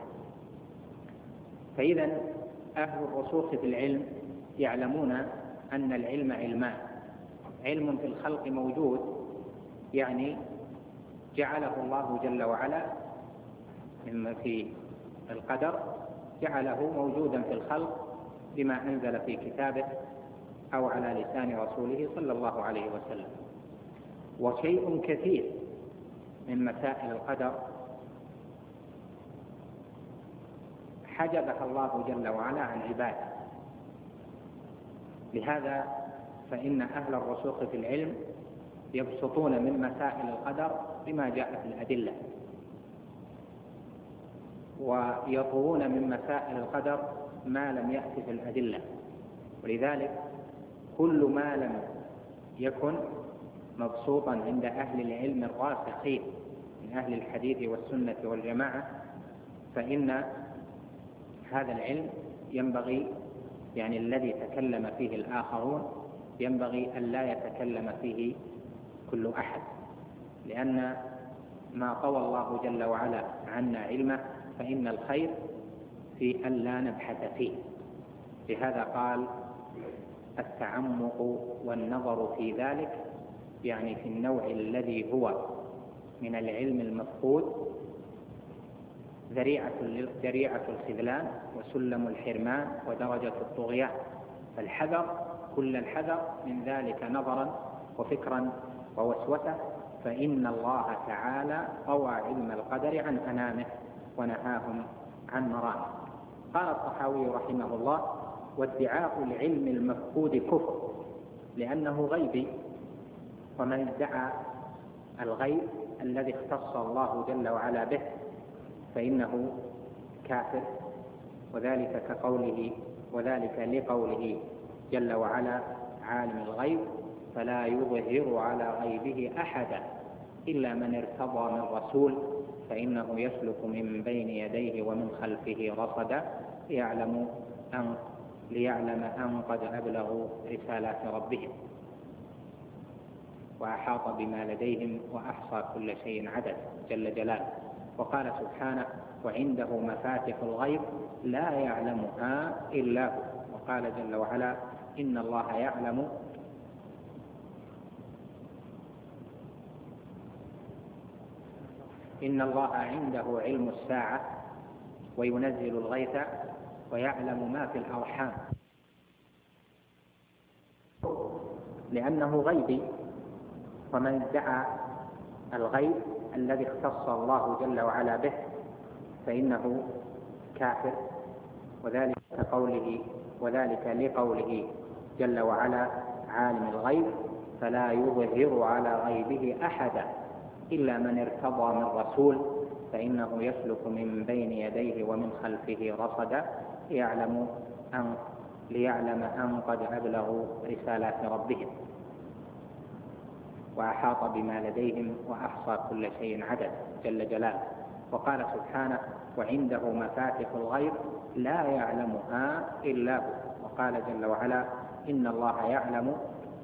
فإذا أهل الرسوخ في العلم يعلمون أن العلم علمان: علم في الخلق موجود، يعني جعله الله جل وعلا مما في القدر، جعله موجودا في الخلق بما أنزل في كتابه أو على لسان رسوله صلى الله عليه وسلم. وشيء كثير من مسائل القدر حجبها الله جل وعلا عن عباده. لهذا فإن أهل الرسوخ في العلم يبسطون من مسائل القدر بما جاء في الأدلة، ويطوون من مسائل القدر ما لم يأتي في الأدلة. ولذلك كل ما لم يكن مبسوطا عند أهل العلم الراسخين من أهل الحديث والسنة والجماعة فإن هذا العلم ينبغي، يعني الذي تكلم فيه الآخرون ينبغي أن لا يتكلم فيه كل أحد، لأن ما طوى الله جل وعلا عنا علمه فإن الخير في أن لا نبحث فيه. لهذا قال التعمق والنظر في ذلك، يعني في النوع الذي هو من العلم المفقود، ذريعة ذريعة الخذلان وسلم الحرمان ودرجة الطغيان، فالحذر كل الحذر من ذلك نظرا وفكرا ووسوسة، فإن الله تعالى طوى علم القدر عن أنامه ونهاهم عن مرامه. قال الطحاوي رحمه الله: وادعاء العلم المفقود كفر لأنه غيبي، ومن ادعى الغيب الذي اختص الله جل وعلا به فإنه كافر، وذلك كقوله وذلك لقوله جل وعلا: عالم الغيب فلا يظهر على غيبه أحدا إلا من ارتضى من رسول فإنه يسلك من بين يديه ومن خلفه رصدا ليعلم أن ليعلم أن قد أبلغوا رسالات ربهم وأحاط بما لديهم وأحصى كل شيء عدد جل جلاله. وقال سبحانه وعنده مفاتح الغيب لا يعلمها إلا هو. وقال جل وعلا إن الله يعلم إن الله عنده علم الساعة وينزل الغيث ويعلم ما في الأرحام، لأنه غيبي، ومن ادعى الغيب الذي اختص الله جل وعلا به فإنه كافر، وذلك قوله وذلك لقوله جل وعلا عالم الغيب فلا يظهر على غيبه أحدا إلا من ارتضى من رسول فإنه يسلك من بين يديه ومن خلفه رصدا ليعلم أن ليعلم أن قد أبلغوا رسالات ربهم وأحاط بما لديهم وأحصى كل شيء عدد جل جلاله. وقال سبحانه وعنده مفاتح الغيب لا يعلمها إلا هو. وقال جل وعلا إن الله يعلم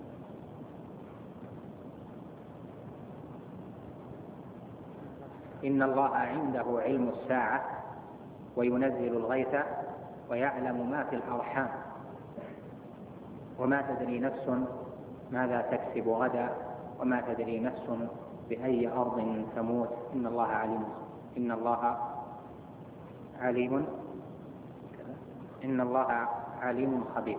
إن الله عنده علم الساعة وينزل الغيث ويعلم ما في الأرحام وما تدري نفس ماذا تكسب غدا وما تدري نفس بأي أرض تموت إن الله عليم إن الله عليم إن الله عليم خبير.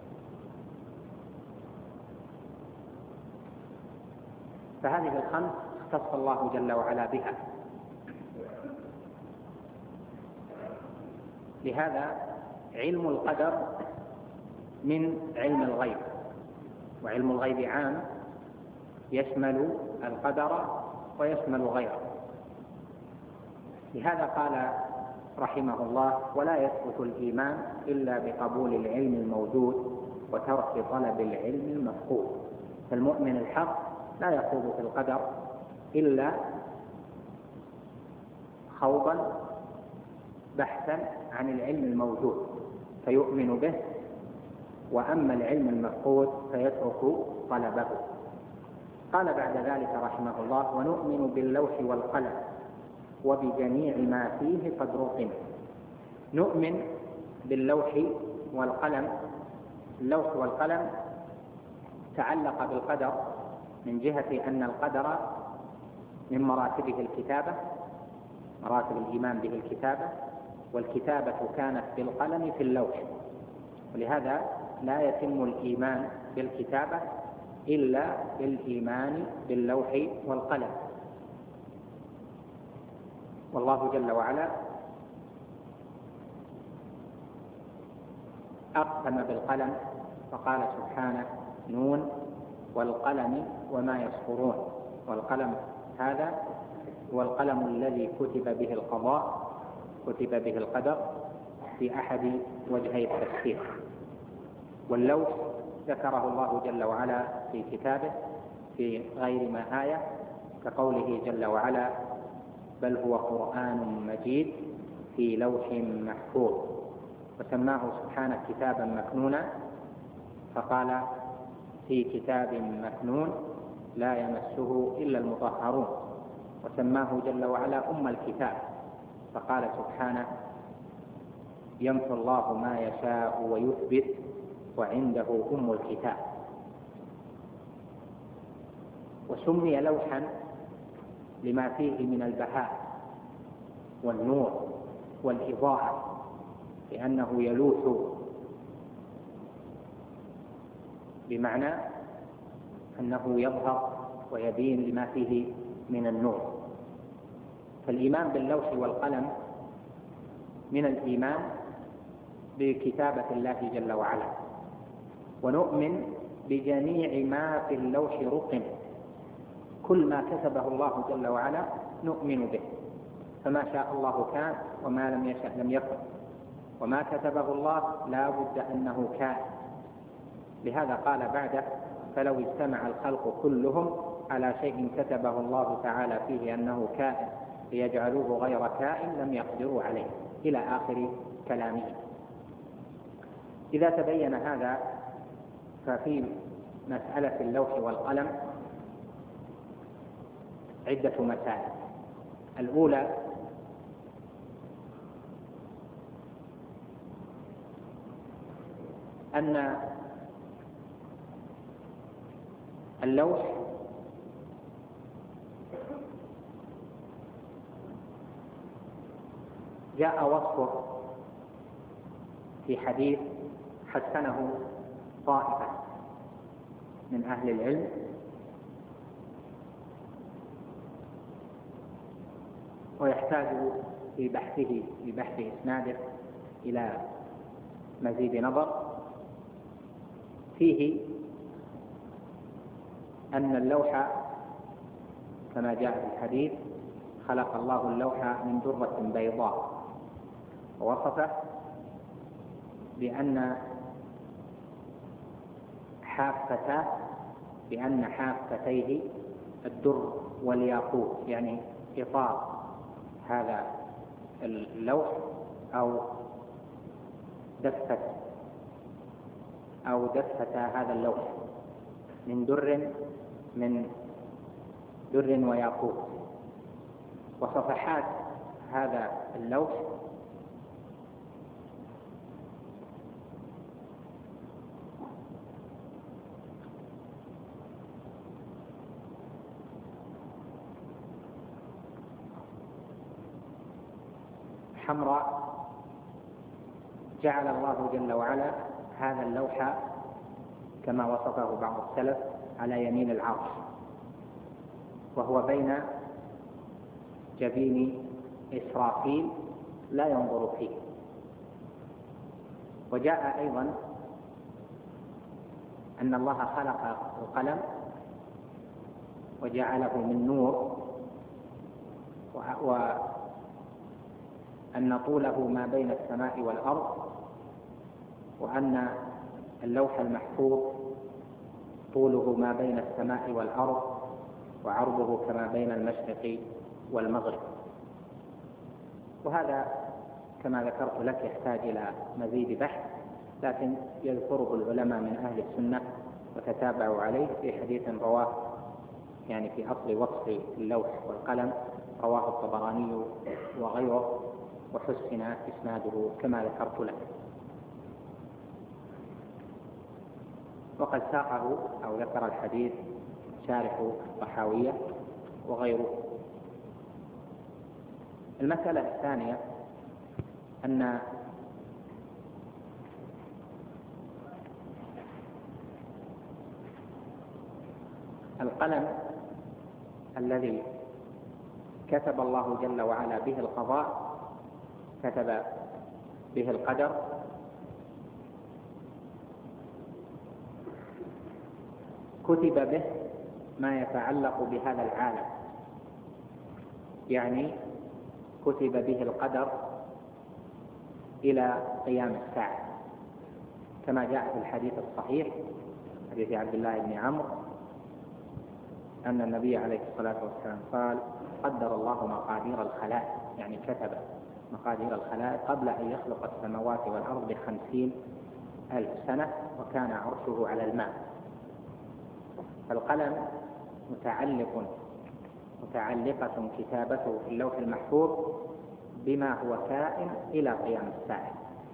فهذه الخمس اختص الله جل وعلا بها، لهذا علم القدر من علم الغيب، وعلم الغيب عام يشمل القدر ويشمل غيره. لهذا قال رحمه الله ولا يثبت الإيمان إلا بقبول العلم الموجود وترك طلب العلم المفقود. فالمؤمن الحق لا يخوض في القدر إلا خوضا بحثا عن العلم الموجود فيؤمن به، وأما العلم المفقود فيترك طلبه. قال بعد ذلك رحمه الله ونؤمن باللوح والقلم وبجميع ما فيه قد رقم. نؤمن باللوح والقلم. اللوح والقلم تعلق بالقدر من جهة أن القدر من مراتبه الكتابة، مراتب الإيمان به الكتابة، والكتابة كانت بالقلم في اللوح، ولهذا لا يتم الإيمان بالكتابة إلا بالإيمان باللوح والقلم. والله جل وعلا أقسم بالقلم فقال سبحانه نون والقلم وما يسطرون. والقلم هذا هو القلم الذي كتب به القضاء، كتب به القدر في أحد وجهي التفسير. واللوح ذكره الله جل وعلا في كتابه في غير ما آية كقوله جل وعلا بل هو قرآن مجيد في لوح محفوظ. وسماه سبحانه كتابا مكنونا فقال في كتاب مكنون لا يمسه إلا المطهرون. وسماه جل وعلا أم الكتاب فقال سبحانه يمحو الله ما يشاء ويثبت وعنده أم الكتاب. وسمي لوحا لما فيه من البهاء والنور والإضاءة، لأنه يلوح بمعنى أنه يظهر ويبين لما فيه من النور. فالإيمان باللوح والقلم من الإيمان بكتابة الله جل وعلا. ونؤمن بجميع ما في اللوح رقم، كل ما كتبه الله جل وعلا نؤمن به، فما شاء الله كان وما لم يشأ لم يكن، وما كتبه الله لا بد أنه كان. لهذا قال بعده فلو اجتمع الخلق كلهم على شيء كتبه الله تعالى فيه أنه كائن ليجعلوه غير كائن لم يقدروا عليه إلى آخر كلامه. إذا تبين هذا ففي مسألة اللوح والقلم عدة مسائل. الأولى أن اللوح جاء وصفه في حديث حسنه طائفة من أهل العلم، ويحتاج في بحثه في بحث إسناده إلى مزيد نظر فيه، أن اللوح كما جاء في الحديث خلق الله اللوح من درة بيضاء، ووصفه بأن حافتاه بأن حافتيه الدر والياقوت، يعني إطار هذا اللوح أو دفة أو دفة هذا اللوح من در من در وياقوت. وصفحات هذا اللوح حمراء. جعل الله جل وعلا هذا اللوح كما وصفه بعض السلف على يمين العرش، وهو بين جبين إسرافيل لا ينظر فيه. وجاء أيضا أن الله خلق القلم وجعله من نور، وأن طوله ما بين السماء والأرض، وأن اللوح المحفوظ طوله ما بين السماء والأرض وعرضه كما بين المشرق والمغرب. وهذا كما ذكرت لك يحتاج إلى مزيد بحث، لكن يذكره العلماء من أهل السنة وتتابعوا عليه في حديث رواه يعني في أصل وصف اللوح والقلم، رواه الطبراني وغيره، وحسن إسناده كما ذكرت لك. وقد ساقه أو ذكر الحديث شارح الطحاوية وغيره. المسألة الثانية أن القلم الذي كتب الله جل وعلا به القضاء، كتب به القدر، كتب به ما يتعلق بهذا العالم، يعني كتب به القدر إلى قيام الساعة، كما جاء في الحديث الصحيح حديث عبد الله بن عمرو أن النبي عليه الصلاة والسلام قال: قدر الله مقادير الخلائق، يعني كتب مقادير الخلائق قبل أن يخلق السماوات والأرض بخمسين ألف سنة، وكان عرشه على الماء. فالقلم متعلق متعلقة كتابته في اللوح المحفوظ بما هو كائن إلى قيام الساعة.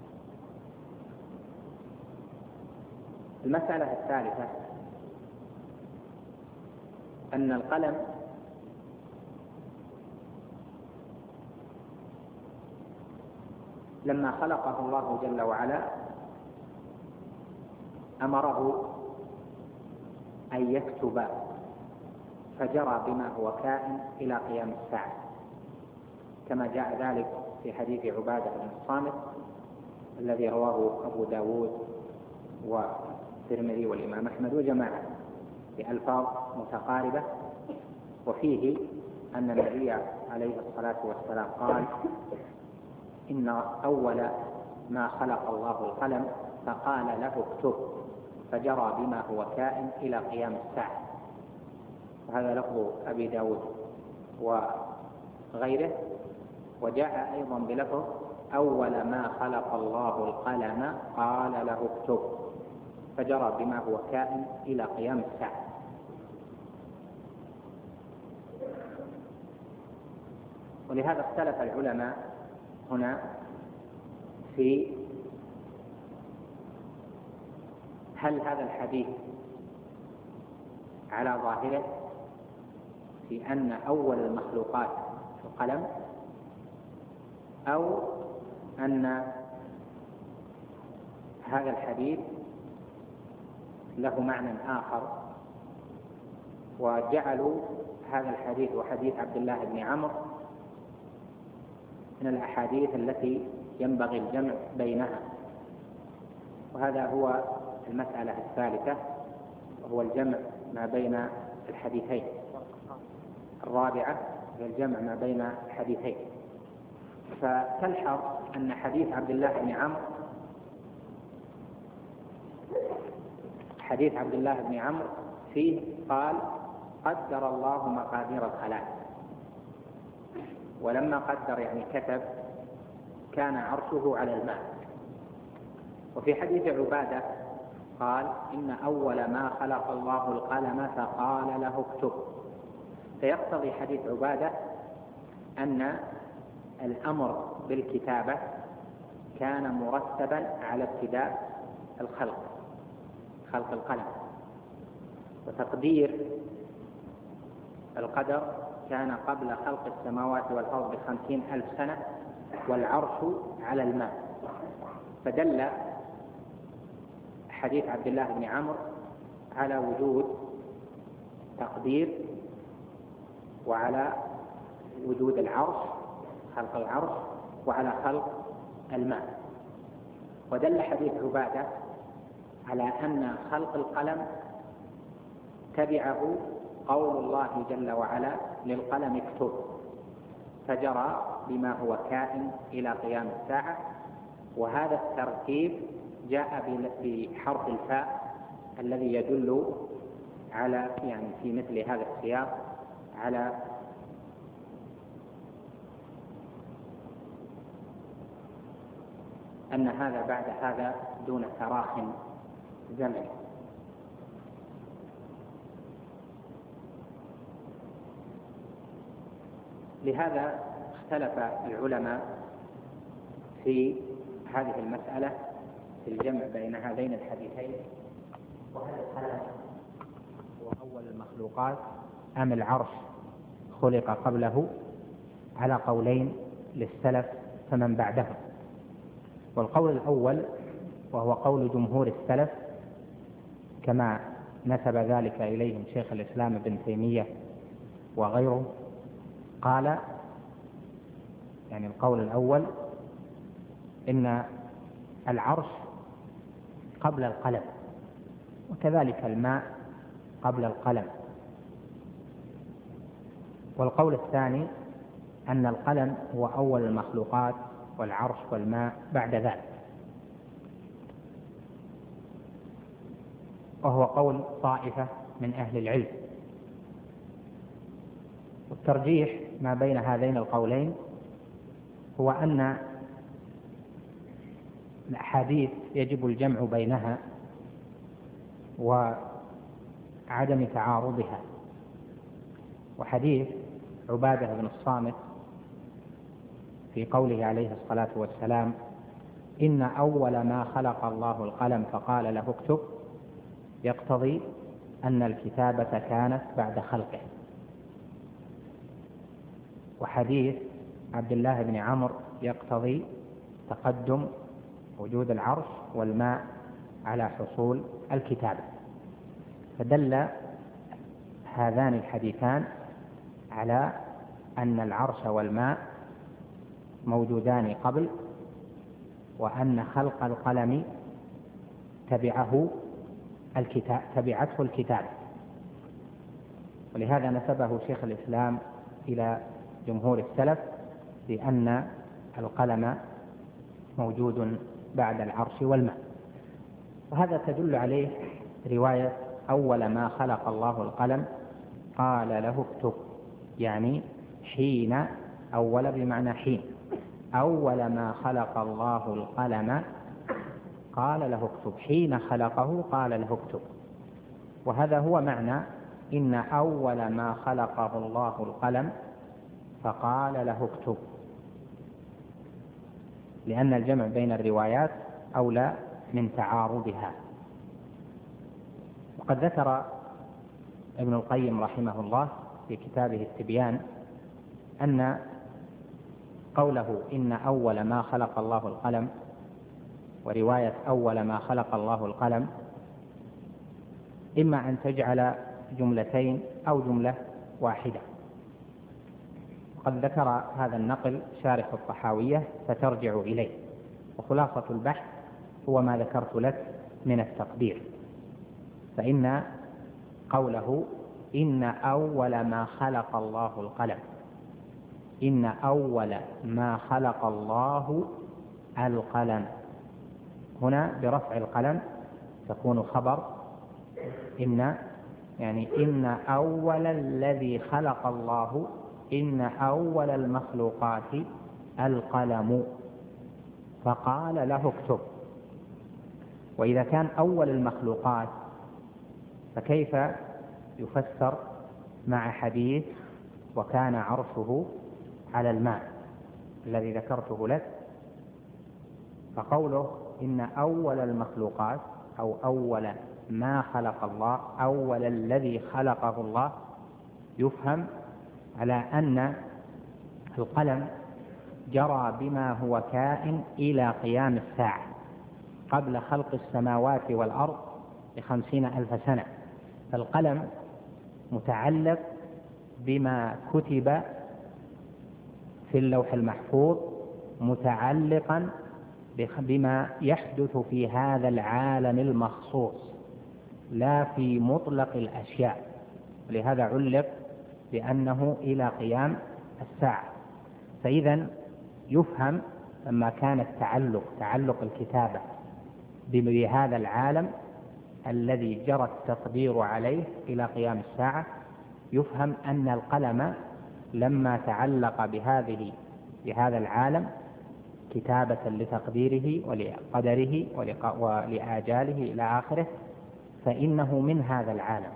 المسألة الثالثة أن القلم لما خلقه الله جل وعلا أمره أن يكتب، فجرى بما هو كائن إلى قيام الساعة، كما جاء ذلك في حديث عبادة بن الصامت الذي رواه أبو داود والترمذي والإمام أحمد وجماعة بألفاظ متقاربة، وفيه أن النبي عليه الصلاة والسلام قال: إن أول ما خلق الله القلم فقال له اكتب، فجرى بما هو كائن إلى قيام الساعة. وهذا لفظ أبي داود وغيره. وجاء أيضا بلفظ: أول ما خلق الله القلم قال له اكتب، فجرى بما هو كائن إلى قيام الساعة. ولهذا اختلف العلماء هنا في هل هذا الحديث على ظاهره في أن أول المخلوقات القلم، أو أن هذا الحديث له معنى آخر وجعلوا هذا الحديث وحديث عبد الله بن عمرو من الأحاديث التي ينبغي الجمع بينها. وهذا هو المسألة الثالثة، وهو الجمع ما بين الحديثين. الرابعة هي الجمع ما بين الحديثين. فتلحظ أن حديث عبد الله بن عمرو حديث عبد الله بن عمرو فيه قال: قدر الله مقادير الخلائق. ولما قدر يعني كتب، كان عرشه على الماء. وفي حديث عبادة قال: إن أول ما خلق الله القلم فقال له اكتب. فيقتضي حديث عبادة أن الأمر بالكتابة كان مرتبا على ابتداء الخلق خلق القلم، وتقدير القدر كان قبل خلق السماوات والأرض بخمسين ألف سنة، والعرش على الماء. فدل حديث عبد الله بن عمرو على وجود تقدير وعلى وجود العرش، خلق العرش، وعلى خلق الماء. ودل حديث عبادة على أن خلق القلم تبعه قول الله جل وعلا للقلم اكتب، فجرى بما هو كائن إلى قيام الساعة. وهذا الترتيب جاء بحرف الفاء الذي يدل على يعني في مثل هذا السياق على أن هذا بعد هذا دون تراخ زمني. لهذا اختلف العلماء في هذه المسألة في الجمع بين هذين الحديثين، وهل القلم هو أول المخلوقات أم العرش خلق قبله، على قولين للسلف فمن بعدهم. والقول الأول وهو قول جمهور السلف كما نسب ذلك إليهم شيخ الإسلام ابن تيمية وغيره، قال يعني القول الأول إن العرش قبل القلم، وكذلك الماء قبل القلم. والقول الثاني أن القلم هو أول المخلوقات والعرش والماء بعد ذلك، وهو قول طائفة من أهل العلم. والترجيح ما بين هذين القولين هو أن الأحاديث يجب الجمع بينها وعدم تعارضها. وحديث عبادة بن الصامت في قوله عليه الصلاة والسلام: إن أول ما خلق الله القلم فقال له اكتب، يقتضي أن الكتابة كانت بعد خلقه. وحديث عبد الله بن عمرو يقتضي تقدم وجود العرش والماء على حصول الكتابة. فدل هذان الحديثان على أن العرش والماء موجودان قبل، وأن خلق القلم تبعه الكتاب تبعته الكتابة. ولهذا نسبه شيخ الإسلام إلى جمهور السلف بأن القلم موجود بعد العرش والماء. وهذا تدل عليه رواية أول ما خلق الله القلم قال له اكتب، يعني حين، أول بمعنى حين، أول ما خلق الله القلم قال له اكتب، حين خلقه قال له اكتب. وهذا هو معنى إن أول ما خلقه الله القلم فقال له اكتب، لأن الجمع بين الروايات أولى من تعارضها. وقد ذكر ابن القيم رحمه الله في كتابه التبيان أن قوله إن أول ما خلق الله القلم، ورواية أول ما خلق الله القلم، إما أن تجعل جملتين أو جملة واحدة. وقد ذكر هذا النقل شارح الطحاوية فترجع إليه، وخلاصة البحث هو ما ذكرت لك من التقدير. فإن قوله إن أول ما خلق الله القلم، إن أول ما خلق الله القلم، هنا برفع القلم تكون خبر إن، يعني إن أول الذي خلق الله، إن أول المخلوقات القلم فقال له اكتب. وإذا كان أول المخلوقات فكيف يفسر مع حديث وكان عرشه على الماء الذي ذكرته لك؟ فقوله إن أول المخلوقات أو أول ما خلق الله، أول الذي خلقه الله، يفهم على أن القلم جرى بما هو كائن إلى قيام الساعة قبل خلق السماوات والأرض بخمسين ألف سنة. فالقلم متعلق بما كتب في اللوح المحفوظ، متعلقا بما يحدث في هذا العالم المخصوص لا في مطلق الأشياء، ولهذا علق بأنه إلى قيام الساعة. فإذا يفهم لما كان التعلق تعلق الكتابة بهذا العالم الذي جرى التقدير عليه إلى قيام الساعة، يفهم أن القلم لما تعلق بهذه بهذا العالم كتابة لتقديره ولقدره ولآجاله إلى آخره، فإنه من هذا العالم،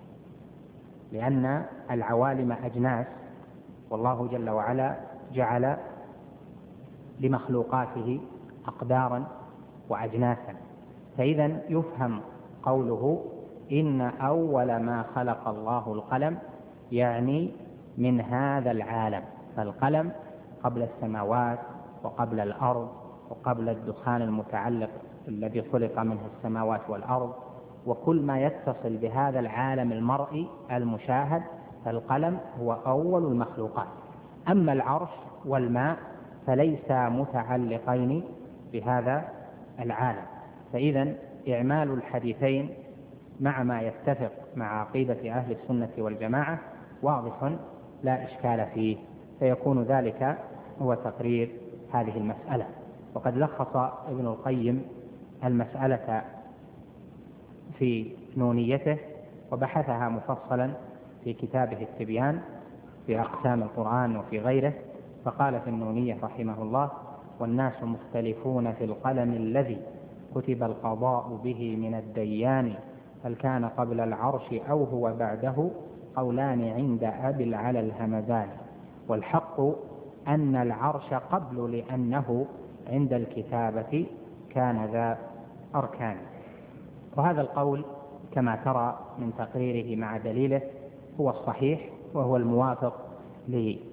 لأن العوالم أجناس، والله جل وعلا جعل لمخلوقاته أقدارا وأجناسا. فإذا يفهم قوله إن أول ما خلق الله القلم، يعني من هذا العالم. فالقلم قبل السماوات وقبل الأرض وقبل الدخان المتعلق الذي خلق منه السماوات والأرض وكل ما يتصل بهذا العالم المرئي المشاهد، فالقلم هو أول المخلوقات. أما العرش والماء فليسا متعلقين بهذا العالم. فإذا إعمال الحديثين مع ما يتفق مع عقيدة أهل السنة والجماعة واضح لا إشكال فيه، فيكون ذلك هو تقرير هذه المسألة. وقد لخص ابن القيم المسألة في نونيته وبحثها مفصلا في كتابه التبيان في أقسام القرآن وفي غيره، فقال في النونية رحمه الله: والناس مختلفون في القلم الذي كتب القضاء به من الديان، هل كان قبل العرش أو هو بعده، قولان عند أبي العلى الهمدان، والحق أن العرش قبل لأنه عند الكتابة كان ذا أركان. وهذا القول كما ترى من تقريره مع دليله هو الصحيح، وهو الموافق لفقه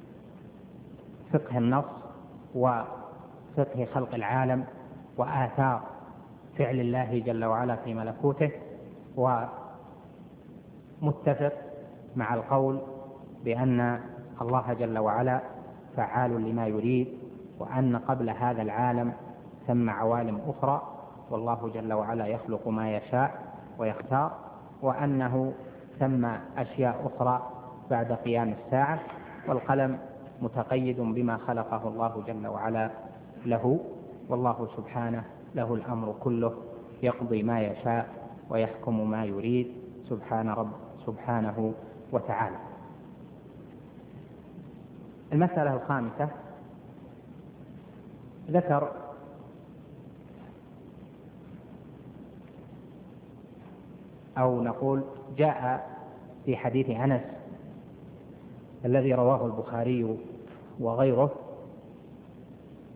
النص وفقه خلق العالم وآثار فعل الله جل وعلا في ملكوته، ومتفق مع القول بأن الله جل وعلا فعال لما يريد، وأن قبل هذا العالم ثم عوالم أخرى، والله جل وعلا يخلق ما يشاء ويختار، وأنه ثم أشياء أخرى بعد قيام الساعة، والقلم متقيد بما خلقه الله جل وعلا له، والله سبحانه له الأمر كله، يقضي ما يشاء ويحكم ما يريد سبحان رب سبحانه وتعالى. المسألة الخامسة ذكر أو نقول جاء في حديث أنس الذي رواه البخاري وغيره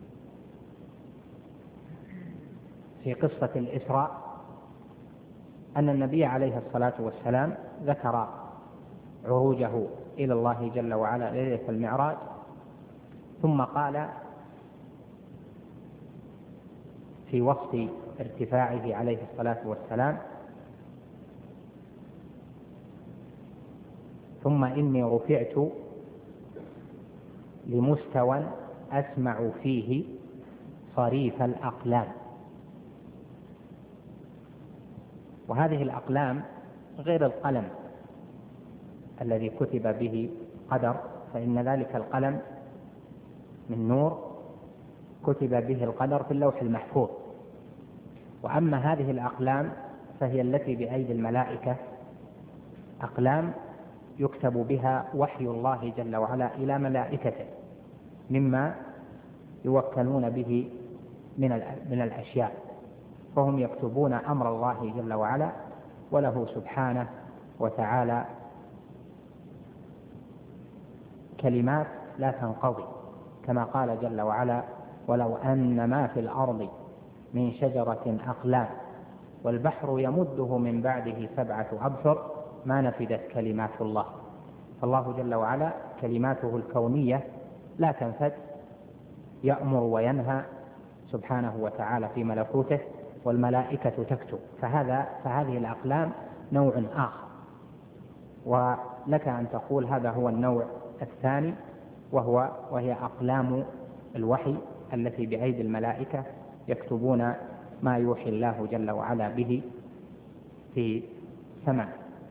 في قصة الإسراء أن النبي عليه الصلاة والسلام ذكر عروجه إلى الله جل وعلا ليلة المعراج، ثم قال في وصف ارتفاعه عليه الصلاة والسلام: ثم إني رفعت لمستوى أسمع فيه صريف الأقلام. وهذه الأقلام غير القلم الذي كتب به قدر، فإن ذلك القلم من نور كتب به القدر في اللوح المحفوظ. وأما هذه الأقلام فهي التي بأيدي الملائكة، أقلام يكتب بها وحي الله جل وعلا إلى ملائكته مما يوكلون به من الأشياء، فهم يكتبون أمر الله جل وعلا، وله سبحانه وتعالى كلمات لا تنقضي، كما قال جل وعلا: ولو أن ما في الأرض من شجرة أقلام والبحر يمده من بعده سبعة أبحر ما نفدت كلمات الله. فالله جل وعلا كلماته الكونية لا تنفد، يأمر وينهى سبحانه وتعالى في ملكوته، والملائكة تكتب. فهذا فهذه الأقلام نوع آخر، ولك أن تقول هذا هو النوع الثاني، وهو وهي أقلام الوحي التي بأيدي الملائكة يكتبون ما يوحي الله جل وعلا به في سماء.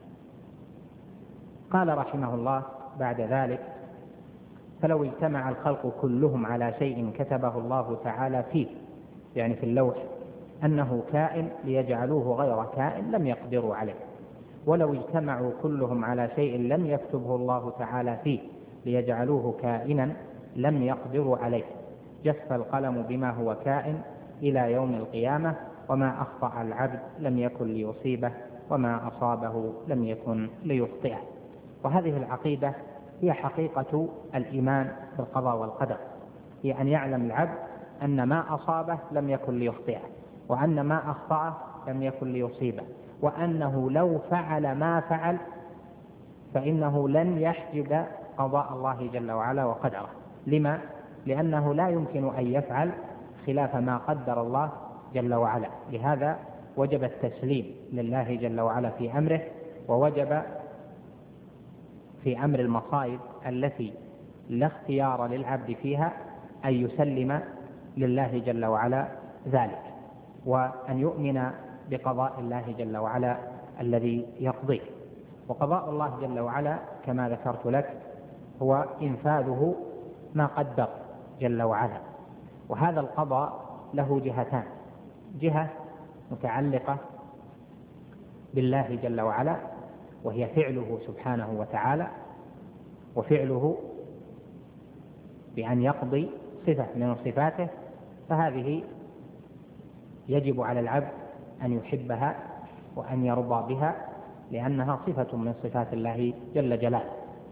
قال رحمه الله بعد ذلك: فلو اجتمع الخلق كلهم على شيء كتبه الله تعالى فيه، يعني في اللوح، أنه كائن ليجعلوه غير كائن لم يقدروا عليه. ولو اجتمعوا كلهم على شيء لم يكتبه الله تعالى فيه ليجعلوه كائنا لم يقدروا عليه. جف القلم بما هو كائن إلى يوم القيامة، وما أخطأ العبد لم يكن ليصيبه، وما أصابه لم يكن ليخطئه. وهذه العقيدة هي حقيقة الإيمان بالقضاء والقدر، هي أن يعلم العبد أن ما أصابه لم يكن ليخطئه، وأن ما أخطأه لم يكن ليصيبه، وأنه لو فعل ما فعل فإنه لن يحجب قضاء الله جل وعلا وقدره. لما؟ لأنه لا يمكن أن يفعل خلاف ما قدر الله جل وعلا. لهذا وجب التسليم لله جل وعلا في أمره، ووجب في أمر المصائب التي لا اختيار للعبد فيها أن يسلم لله جل وعلا ذلك، وأن يؤمن بقضاء الله جل وعلا الذي يقضيه. وقضاء الله جل وعلا كما ذكرت لك هو إنفاذه ما قدر جل وعلا. وهذا القضاء له جهتان: جهة متعلقة بالله جل وعلا وهي فعله سبحانه وتعالى، وفعله بأن يقضي صفة من صفاته، فهذه يجب على العبد أن يحبها وأن يرضى بها، لأنها صفة من صفات الله جل جلاله.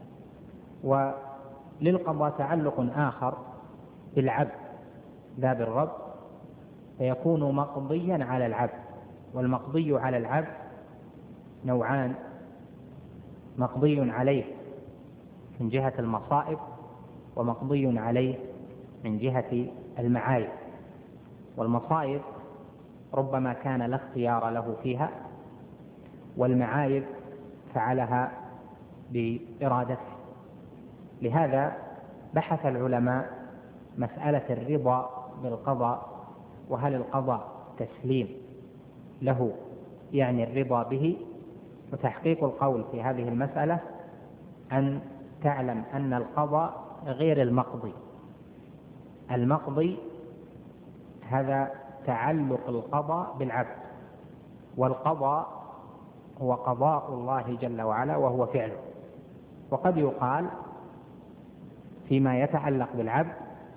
وللقضاء تعلق آخر بالعبد لا بالرب، فيكون مقضيا على العبد. والمقضي على العبد نوعان: مقضي عليه من جهة المصائب، ومقضي عليه من جهة المعايب. والمصائب ربما كان لا اختيار له فيها، والمعايب فعلها بإرادته. لهذا بحث العلماء مسألة الرضا بالقضاء، وهل القضاء تسليم له يعني الرضا به. وتحقيق القول في هذه المسألة أن تعلم أن القضاء غير المقضي. المقضي هذا تعلق القضاء بالعبد، والقضاء هو قضاء الله جل وعلا وهو فعله. وقد يقال فيما يتعلق بالعبد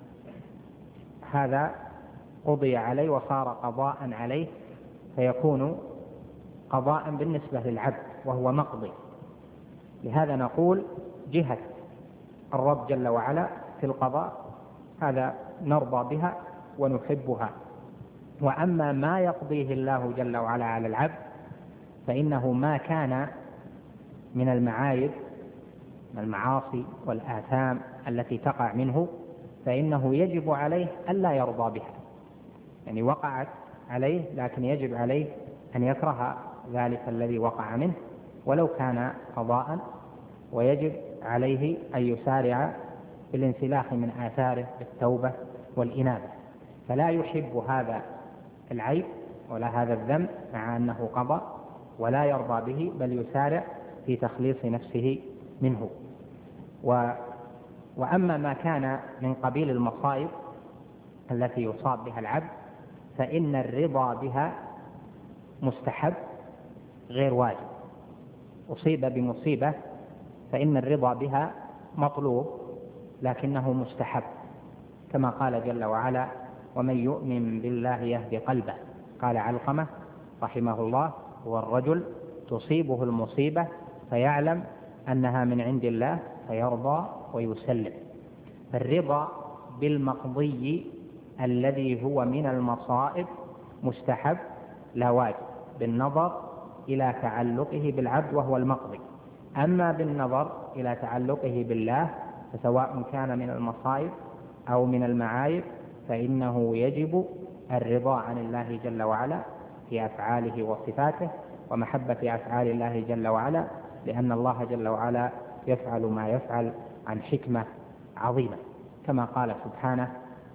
هذا قضي عليه وصار قضاء عليه، فيكون قضاء بالنسبة للعبد وهو مقضي. لهذا نقول جهة الرب جل وعلا في القضاء هذا نرضى بها ونحبها. وأما ما يقضيه الله جل وعلا على العبد فإنه ما كان من المعايب المعاصي والآثام التي تقع منه فإنه يجب عليه ألا يرضى بها، يعني وقعت عليه لكن يجب عليه أن يكره ذلك الذي وقع منه ولو كان قضاء، ويجب عليه أن يسارع بالانسلاخ من آثاره بالتوبة والإنابة، فلا يحب هذا العيب ولا هذا الذنب مع أنه قضى ولا يرضى به، بل يسارع في تخليص نفسه منه. و وأما ما كان من قبيل المصائب التي يصاب بها العبد فإن الرضا بها مستحب غير واجب. أصيب بمصيبة فإن الرضا بها مطلوب لكنه مستحب، كما قال جل وعلا: ومن يؤمن بالله يهدي قلبه. قال علقمة رحمه الله: هو الرجل تصيبه المصيبة فيعلم أنها من عند الله فيرضى ويسلم. فالرضا بالمقضي الذي هو من المصائب مستحب لا واجب، بالنظر إلى تعلقه بالعبد وهو المقضي. أما بالنظر إلى تعلقه بالله فسواء كان من المصائب أو من المعايب فإنه يجب الرضا عن الله جل وعلا في أفعاله وصفاته ومحبة أفعال الله جل وعلا، لأن الله جل وعلا يفعل ما يفعل عن حكمة عظيمة، كما قال سبحانه: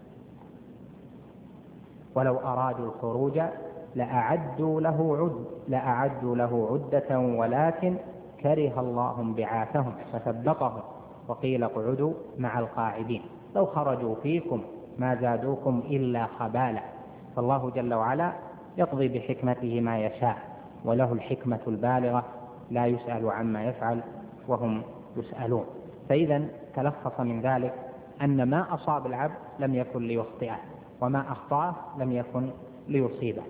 ولو أرادوا الخروج لأعدوا له عد لأعدوا له عدة ولكن كره الله بعاثهم فثبطهم وقيل اقعدوا مع القاعدين لو خرجوا فيكم ما زادوكم إلا خبالا. فالله جل وعلا يقضي بحكمته ما يشاء، وله الحكمة البالغة، لا يسأل عما يفعل وهم يسألون. فإذا تلخص من ذلك أن ما أصاب العبد لم يكن ليخطئه، وما أخطأه لم يكن ليصيبه.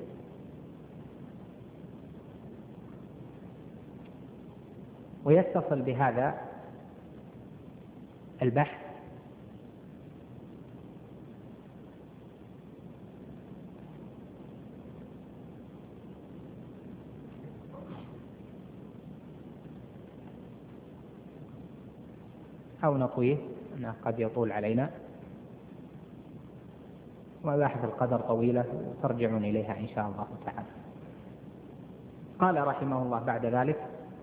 ويتصل بهذا البحث أو نطويه أنه قد يطول علينا، وباحث القدر طويلة ترجعون إليها إن شاء الله تعالى. قال رحمه الله بعد ذلك: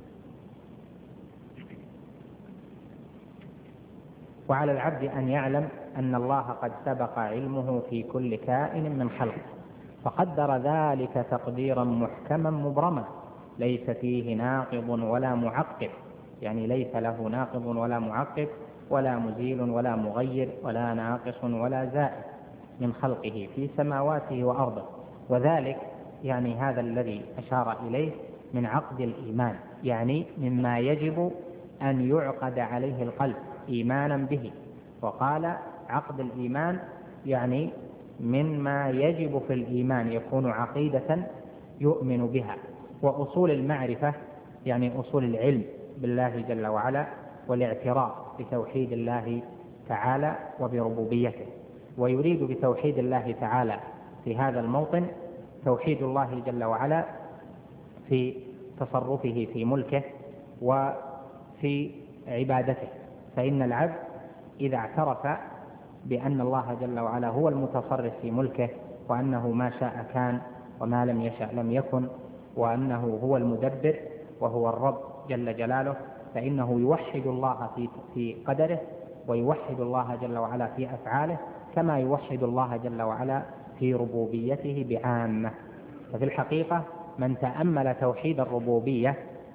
وعلى العبد أن يعلم أن الله قد سبق علمه في كل كائن من خلقه، فقدر ذلك تقديرا محكما مبرما ليس فيه ناقض ولا معقب، يعني ليس له ناقض ولا معقب ولا مزيل ولا مغير ولا ناقص ولا زائد من خلقه في سماواته وأرضه. وذلك يعني هذا الذي أشار إليه من عقد الإيمان، يعني مما يجب أن يعقد عليه القلب إيمانا به. وقال عقد الإيمان يعني مما يجب في الإيمان يكون عقيدة يؤمن بها. وأصول المعرفة يعني أصول العلم بالله جل وعلا والاعتراف بتوحيد الله تعالى وبربوبيته. ويريد بتوحيد الله تعالى في هذا الموطن توحيد الله جل وعلا في تصرفه في ملكه وفي عبادته. فإن العبد إذا اعترف بأن الله جل وعلا هو المتصرف في ملكه، وأنه ما شاء كان وما لم يشأ لم يكن، وأنه هو المدبر وهو الرب جل جلاله، فإنه يوحد الله في في قدره ويوحد الله جل وعلا في أفعاله، كما يوحد الله جل وعلا في ربوبيته بعامة. ففي الحقيقة من تأمل توحيد الربوبية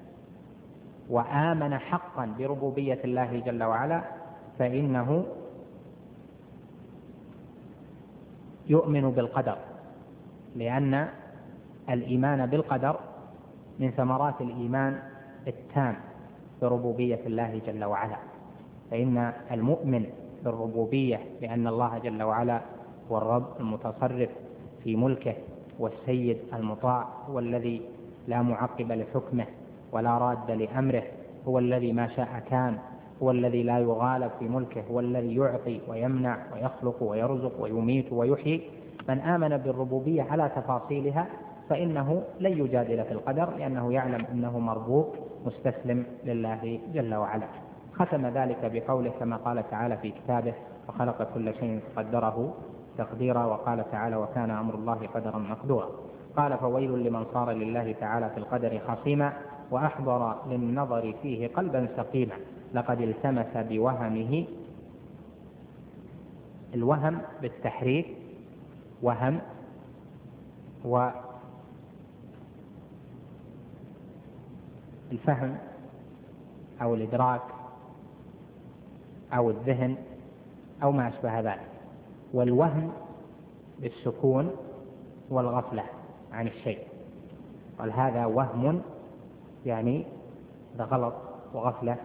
وآمن حقا بربوبية الله جل وعلا فإنه يؤمن بالقدر، لأن الإيمان بالقدر من ثمرات الإيمان التام بربوبية الله جل وعلا. فإن المؤمن بالربوبية لأن الله جل وعلا هو الرب المتصرف في ملكه والسيد المطاع، هو الذي لا معقب لحكمه ولا راد لأمره، هو الذي ما شاء كان، هو الذي لا يغالب في ملكه، هو الذي يعطي ويمنع ويخلق ويرزق ويميت ويحيي. من آمن بالربوبية على تفاصيلها فإنه لن يجادل في القدر، لأنه يعلم أنه مربوط مستسلم لله جل وعلا. ختم ذلك بقوله كما قال تعالى في كتابه: وخلق كل شيء فقدره تقديرا، وقال تعالى: وكان أمر الله قدرا مقدورا. قال: فويل لمن صار لله تعالى في القدر خصيما وأحضر للنظر فيه قلبا سقيما، لقد التمس بوهمه. الوهم بالتحريك، وهم، والفهم أو الإدراك أو الذهن أو ما أشبه ذلك، والوهم بالسكون والغفلة عن الشيء. قال: هذا وهم، يعني هذا غلط وغفلة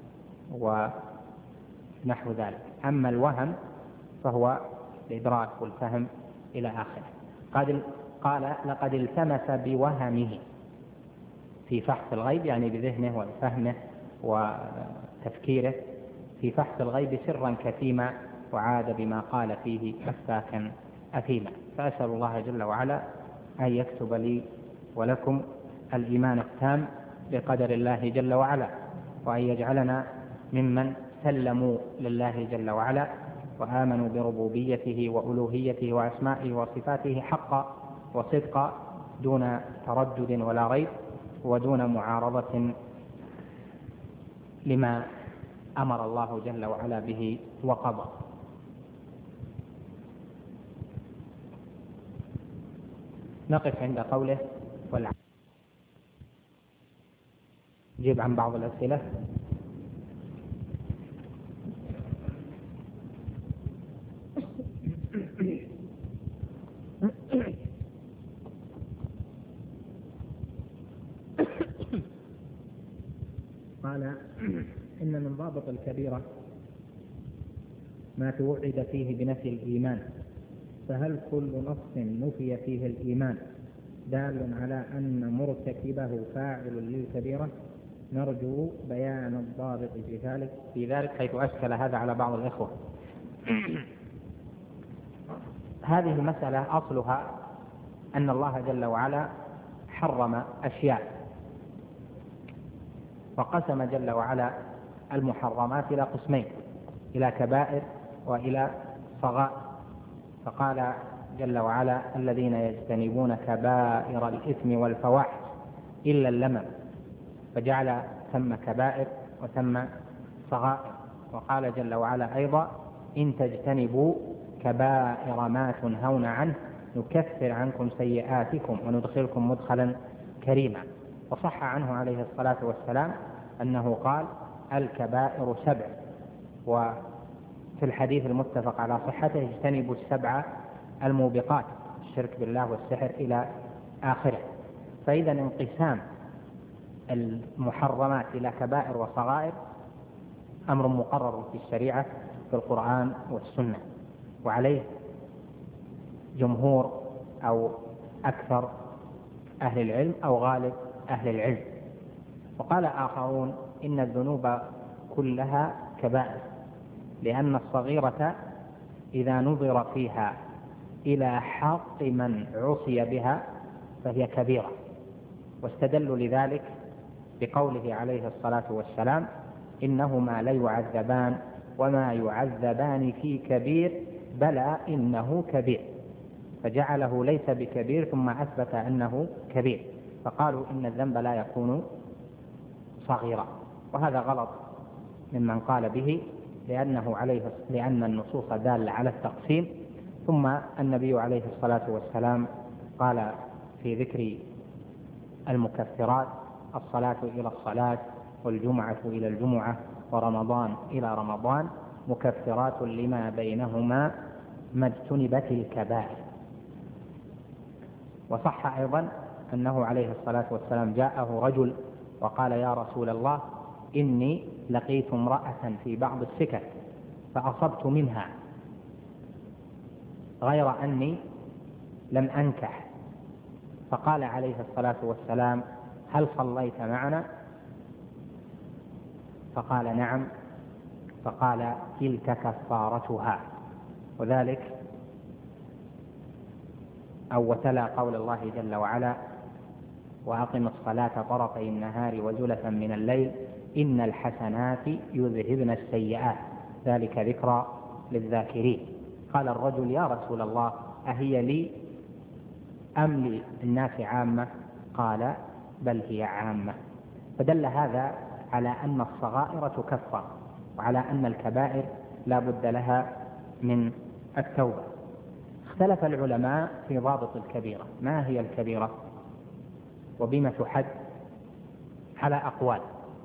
ونحو ذلك. أما الوهم فهو الإدراك والفهم إلى آخره. قال, قال لقد التمس بوهمه في فحص الغيب، يعني بذهنه وفهمه وتفكيره في فحص الغيب سرا كثيما، وعاد بما قال فيه أفاكا أثيما. فأسأل الله جل وعلا أن يكتب لي ولكم الإيمان التام بقدر الله جل وعلا، وأن يجعلنا ممن سلموا لله جل وعلا وآمنوا بربوبيته وألوهيته وأسمائه وصفاته حقا وصدقا، دون تردد ولا ريب، ودون معارضة لما أمر الله جل وعلا به وقضى. نقف عند قوله والعمل. نجيب عن بعض الأسئلة. قال: إن من ضابط الكبيرة ما توعد فيه بنفي الإيمان، فهل كل نص نفي فيه الإيمان دال على أن مرتكبه فاعل للكبيرة؟ نرجو بيان الضابط في ذلك في ذلك حيث أشكل هذا على بعض الإخوة. هذه المسألة أصلها أن الله جل وعلا حرم أشياء، فقسم جل وعلا المحرمات إلى قسمين: إلى كبائر وإلى صغائر. فقال جل وعلا: الذين يجتنبون كبائر الإثم والفواحش إلا اللمم، فجعل ثم كبائر وثم صغائر. وقال جل وعلا أيضا: إن تجتنبوا كبائر ما تنهون عنه نكفر عنكم سيئاتكم وندخلكم مدخلا كريما. وصح عنه عليه الصلاة والسلام أنه قال: الكبائر سبع، وفي الحديث المتفق على صحته: اجتنبوا السبع الموبقات، الشرك بالله والسحر إلى آخره. فإذا انقسام المحرمات إلى كبائر وصغائر أمر مقرر في الشريعة في القرآن والسنة، وعليه جمهور أو أكثر أهل العلم أو غالب أهل العلم. وقال آخرون: إن الذنوب كلها كبائر، لأن الصغيرة إذا نظر فيها إلى حق من عصي بها فهي كبيرة. واستدلوا لذلك بقوله عليه الصلاة والسلام: إنهما ليعذبان وما يعذبان في كبير بلى إنه كبير، فجعله ليس بكبير ثم أثبت أنه كبير، فقالوا إن الذنب لا يكون صغيرا. وهذا غلط ممن قال به، لأنه عليه لأن النصوص دالة على التقسيم. ثم النبي عليه الصلاة والسلام قال في ذكر المكفرات: الصلاة إلى الصلاة والجمعة إلى الجمعة ورمضان إلى رمضان مكفرات لما بينهما ما اجتنبت الكبائر. وصح أيضا أنه عليه الصلاة والسلام جاءه رجل وقال: يا رسول الله، إني لقيت امرأة في بعض السكك فأصبت منها غير أني لم أنكح. فقال عليه الصلاة والسلام: هل صليت معنا؟ فقال: نعم. فقال: تلك كفارتها. وذلك أو وتلا قول الله جل وعلا: وأقم الصلاة طرفي النهار وزلفا من الليل إن الحسنات يذهبن السيئات ذلك ذكرى للذاكرين. قال الرجل: يا رسول الله، أهي لي أم للناس عامة؟ قال: بل هي عامة. فدل هذا على أن الصغائر تكفر، وعلى أن الكبائر لا بد لها من التوبة. اختلف العلماء في ضابط الكبيرة، ما هي الكبيرة وبما تحد؟ على أقوال.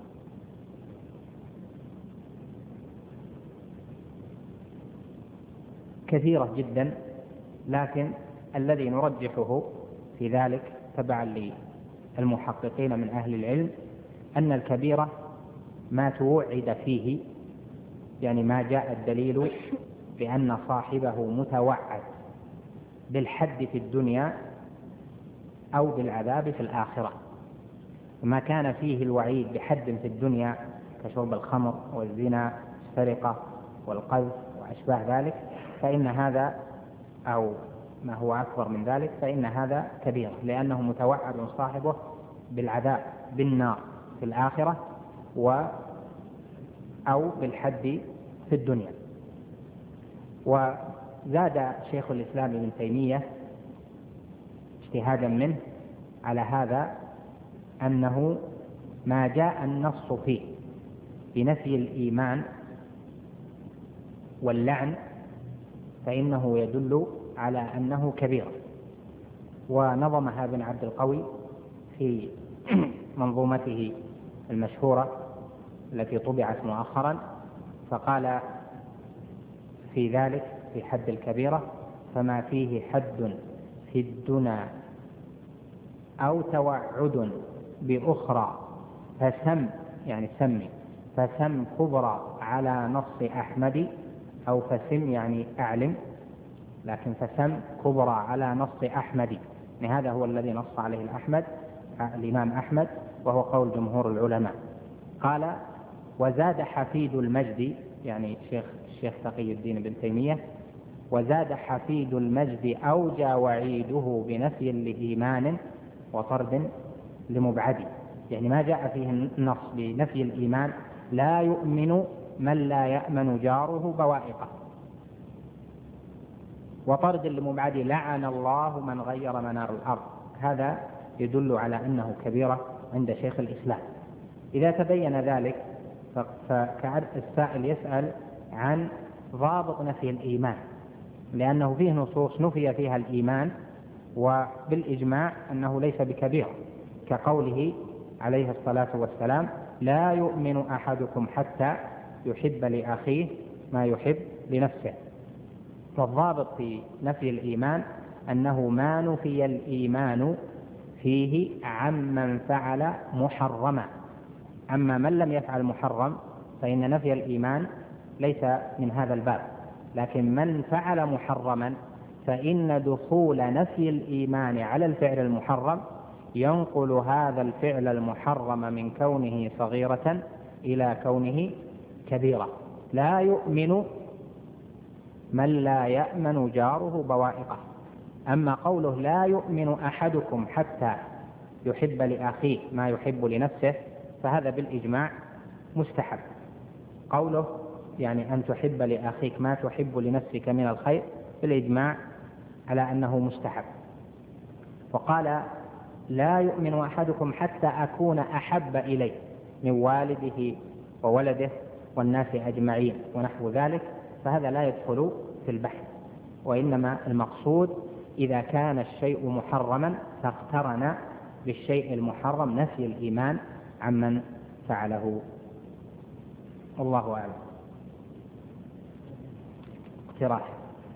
كثيرة جدا، لكن الذي نرجحه في ذلك تبعا للمحققين من أهل العلم أن الكبيرة ما توعد فيه، يعني ما جاء الدليل بأن صاحبه متوعد بالحد في الدنيا أو بالعذاب في الآخرة. ما كان فيه الوعيد بحد في الدنيا كشرب الخمر والزنا والسرقة والقذف وأشباه ذلك فإن هذا، أو ما هو أكبر من ذلك، فإن هذا كبير، لأنه متوعد صاحبه بالعذاب بالنار في الآخرة و أو بالحد في الدنيا. وزاد شيخ الإسلام ابن تيمية اجتهادا منه على هذا أنه ما جاء النص فيه بنفي الإيمان واللعن فإنه يدل على أنه كبير. ونظمها ابن عبد القوي في منظومته المشهورة التي طبعت مؤخرا، فقال في ذلك في حد الكبيرة: فما فيه حد في الدنا أو توعد بأخرى فسم، يعني سمي، فسم كبرى على نص أحمد، أو فسم يعني أعلم، لكن فسم كبرى على نص أحمد، يعني هذا هو الذي نص عليه الأحمد الإمام أحمد، وهو قول جمهور العلماء. قال: وزاد حفيد المجد، يعني شيخ الشيخ تقي الدين بن تيمية: وزاد حفيد المجد أوجى وعيده بنفي لإيمان وطرد لمبعد، يعني ما جاء فيه النص بنفي الإيمان: لا يؤمن من لا يأمن جاره بوائقه، وطرد لمبعد: لعن الله من غير منار الأرض. هذا يدل على أنه كبيرة عند شيخ الإسلام. إذا تبين ذلك فالسائل يسأل عن ضابط نفي الإيمان، لأنه فيه نصوص نفي فيها الإيمان وبالإجماع أنه ليس بكبير، كقوله عليه الصلاة والسلام: لا يؤمن أحدكم حتى يحب لأخيه ما يحب لنفسه. فالضابط في نفي الإيمان أنه ما نفي الإيمان فيه عمن فعل محرما. أما من لم يفعل محرم فإن نفي الإيمان ليس من هذا الباب، لكن من فعل محرما فإن دخول نفي الإيمان على الفعل المحرم ينقل هذا الفعل المحرم من كونه صغيرة إلى كونه كبيرة. لا يؤمن من لا يأمن جاره بوائقه. أما قوله: لا يؤمن أحدكم حتى يحب لأخيه ما يحب لنفسه، فهذا بالإجماع مستحب. قوله يعني أن تحب لأخيك ما تحب لنفسك من الخير بالإجماع على أنه مستحب. وقال: لا يؤمن أحدكم حتى أكون أحب إليه من والده وولده والناس أجمعين ونحو ذلك، فهذا لا يدخل في البحث، وإنما المقصود إذا كان الشيء محرما فاقترن بالشيء المحرم نفي الإيمان عمن فعله. والله أعلم. اقتراح.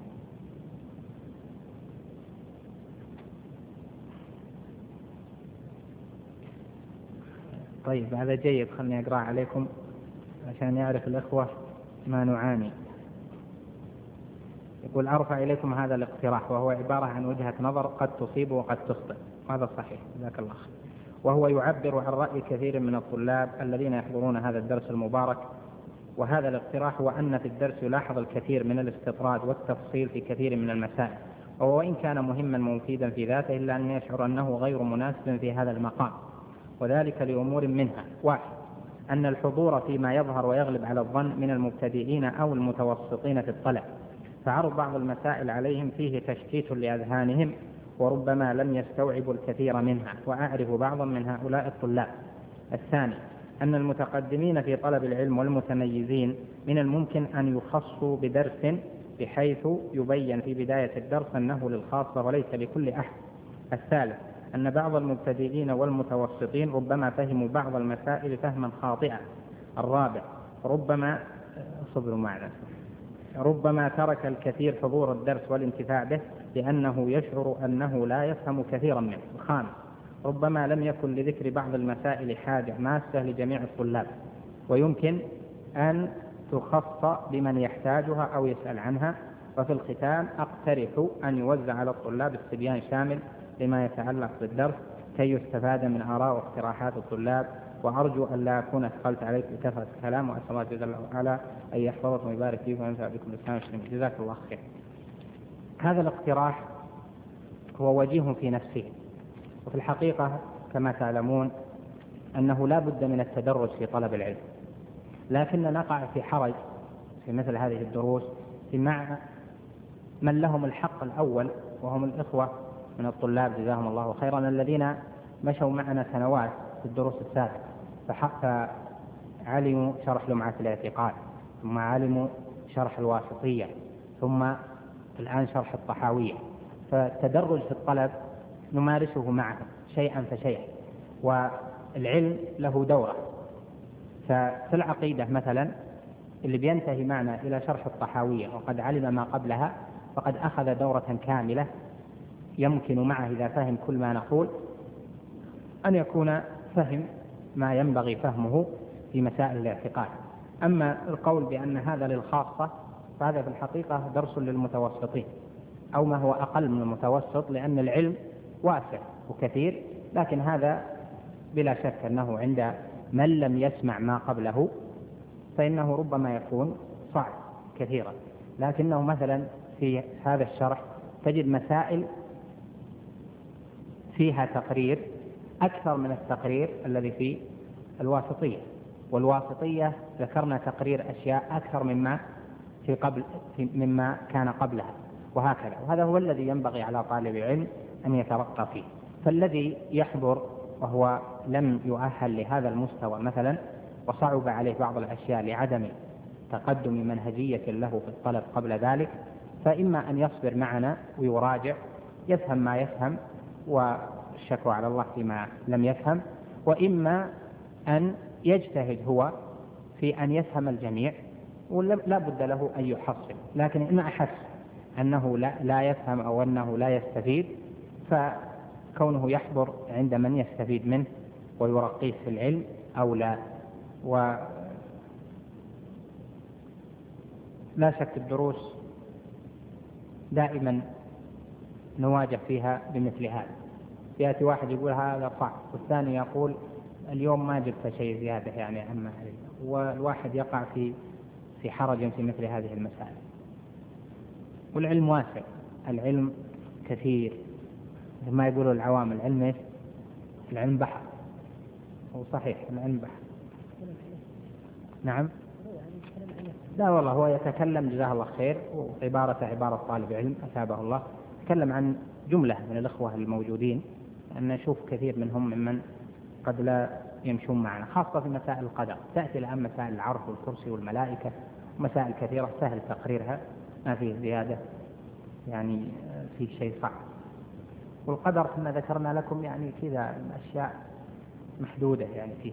طيب هذا جيد، خلني أقرأ عليكم عشان يعرف الأخوة ما نعاني. يقول: أرفع إليكم هذا الاقتراح، وهو عبارة عن وجهة نظر قد تصيب وقد تخطئ، هذا صحيح جزاك الله خير، وهو يعبر عن رأي كثير من الطلاب الذين يحضرون هذا الدرس المبارك. وهذا الاقتراح هو أن في الدرس يلاحظ الكثير من الاستطراد والتفصيل في كثير من المسائل، وإن كان مهما مفيدا في ذاته إلا أن يشعر أنه غير مناسب في هذا المقام، وذلك لأمور منها: واحد، أن الحضور فيما يظهر ويغلب على الظن من المبتدئين أو المتوسطين في الطلب، فعرض بعض المسائل عليهم فيه تشتيت لأذهانهم وربما لم يستوعبوا الكثير منها، وأعرف بعضا من هؤلاء الطلاب. الثاني، أن المتقدمين في طلب العلم والمتميزين من الممكن أن يخصوا بدرس بحيث يبين في بداية الدرس أنه للخاصة وليس لكل أحد. الثالث، أن بعض المبتدئين والمتوسطين ربما فهموا بعض المسائل فهما خاطئا. الرابع، ربما صبروا معنا ربما ترك الكثير حضور الدرس والانتفاع به لأنه يشعر أنه لا يفهم كثيرا منه. الخامس، ربما لم يكن لذكر بعض المسائل حاجة ماسة لجميع الطلاب، ويمكن أن تخص بمن يحتاجها أو يسأل عنها. وفي الختام أقترح أن يوزع على الطلاب استبيان شامل لما يتعلق بالدرس كي يستفاد من آراء واقتراحات الطلاب، وأرجو أن لا أكون أثقلت عليك بكثرة الكلام، وأسأل الله جل وعلا أن يحفظكم ويبارك فيكم وينفع بكم الإسلام والمسلمين. جزاك الله خير. هذا الاقتراح هو وجيه في نفسه، وفي الحقيقة كما تعلمون أنه لا بد من التدرج في طلب العلم، لكن نقع في حرج في مثل هذه الدروس مع من لهم الحق الأول، وهم الإخوة من الطلاب جزاهم الله خيرا الذين مشوا معنا سنوات في الدروس السابقة، فحتى علموا شرح لمعة الاعتقاد، ثم علموا شرح الواسطية، ثم الآن شرح الطحاوية. فالتدرج في الطلب نمارسه معهم شيئا فشيئا، والعلم له دورة. ففي العقيدة مثلا اللي بينتهي معنا إلى شرح الطحاوية وقد علم ما قبلها فقد أخذ دورة كاملة، يمكن معه إذا فهم كل ما نقول أن يكون فهم ما ينبغي فهمه في مسائل الاعتقاد. أما القول بأن هذا للخاصة فهذا في الحقيقة درس للمتوسطين أو ما هو أقل من المتوسط، لأن العلم واسع وكثير، لكن هذا بلا شك أنه عند من لم يسمع ما قبله فإنه ربما يكون صعب كثيرا. لكنه مثلا في هذا الشرح تجد مسائل فيها تقرير أكثر من التقرير الذي في الواسطية، والواسطية ذكرنا تقرير أشياء أكثر مما في قبل مما كان قبلها، وهكذا. وهذا هو الذي ينبغي على طالب العلم أن يترقى فيه. فالذي يحضر وهو لم يؤهل لهذا المستوى مثلا وصعب عليه بعض الأشياء لعدم تقدم منهجية له في الطلب قبل ذلك، فإما أن يصبر معنا ويراجع يفهم ما يفهم والشكوى على الله فيما لم يفهم، وإما أن يجتهد هو في أن يفهم الجميع ولا بد له أن يحصل. لكن إن أحس أنه لا, لا يفهم أو أنه لا يستفيد فكونه يحضر عند من يستفيد منه ويرقيه في العلم أو لا. ولا شك الدروس دائما نواجه فيها بمثل هذا، يأتي واحد يقول هذا صعب والثاني يقول اليوم ما جبت شيء زيادة يعني عما عليه، والواحد يقع في في حرج في مثل هذه المسائل. والعلم واسع، العلم كثير، ما يقولوا العوام العلم إيش؟ العلم بحر. هو صحيح العلم بحر. نعم. لا والله هو يتكلم جزاه الله خير، وعبارة عبارة طالب علم أثابه الله، يتكلم عن جملة من الأخوة الموجودين أن نشوف كثير منهم ممن قد لا يمشون معنا، خاصة في مسائل القدر. تأتي الآن مسائل العرش والكرسي والملائكة، مسائل كثيرة سهل تقريرها، ما فيه زيادة يعني في شيء صعب. والقدر كما ذكرنا لكم يعني كذا أشياء محدودة يعني فيه.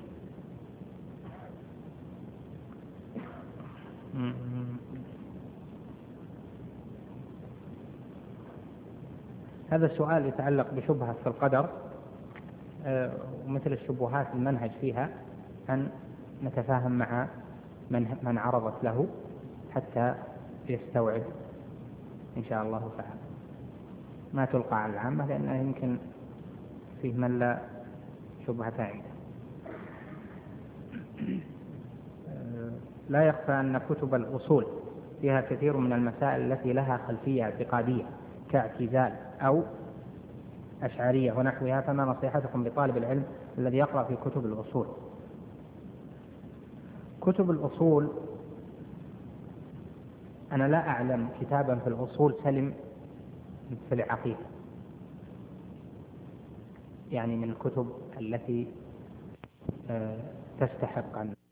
هذا السؤال يتعلق بشبهة في القدر، ومثل الشبهات المنهج فيها أن نتفاهم مع من من عرضت له حتى يستوعب إن شاء الله تعالى، ما تلقى على العامة لأنه يمكن فيه من لا شبهة عنده. لا يخفى أن كتب الأصول فيها كثير من المسائل التي لها خلفية اعتقادية كاعتزال أو أشعرية ونحوها، فما نصيحتكم لطالب العلم الذي يقرأ في كتب الأصول؟ كتب الأصول أنا لا أعلم كتابا في الأصول سلم في العقيدة، يعني من الكتب التي تستحق أن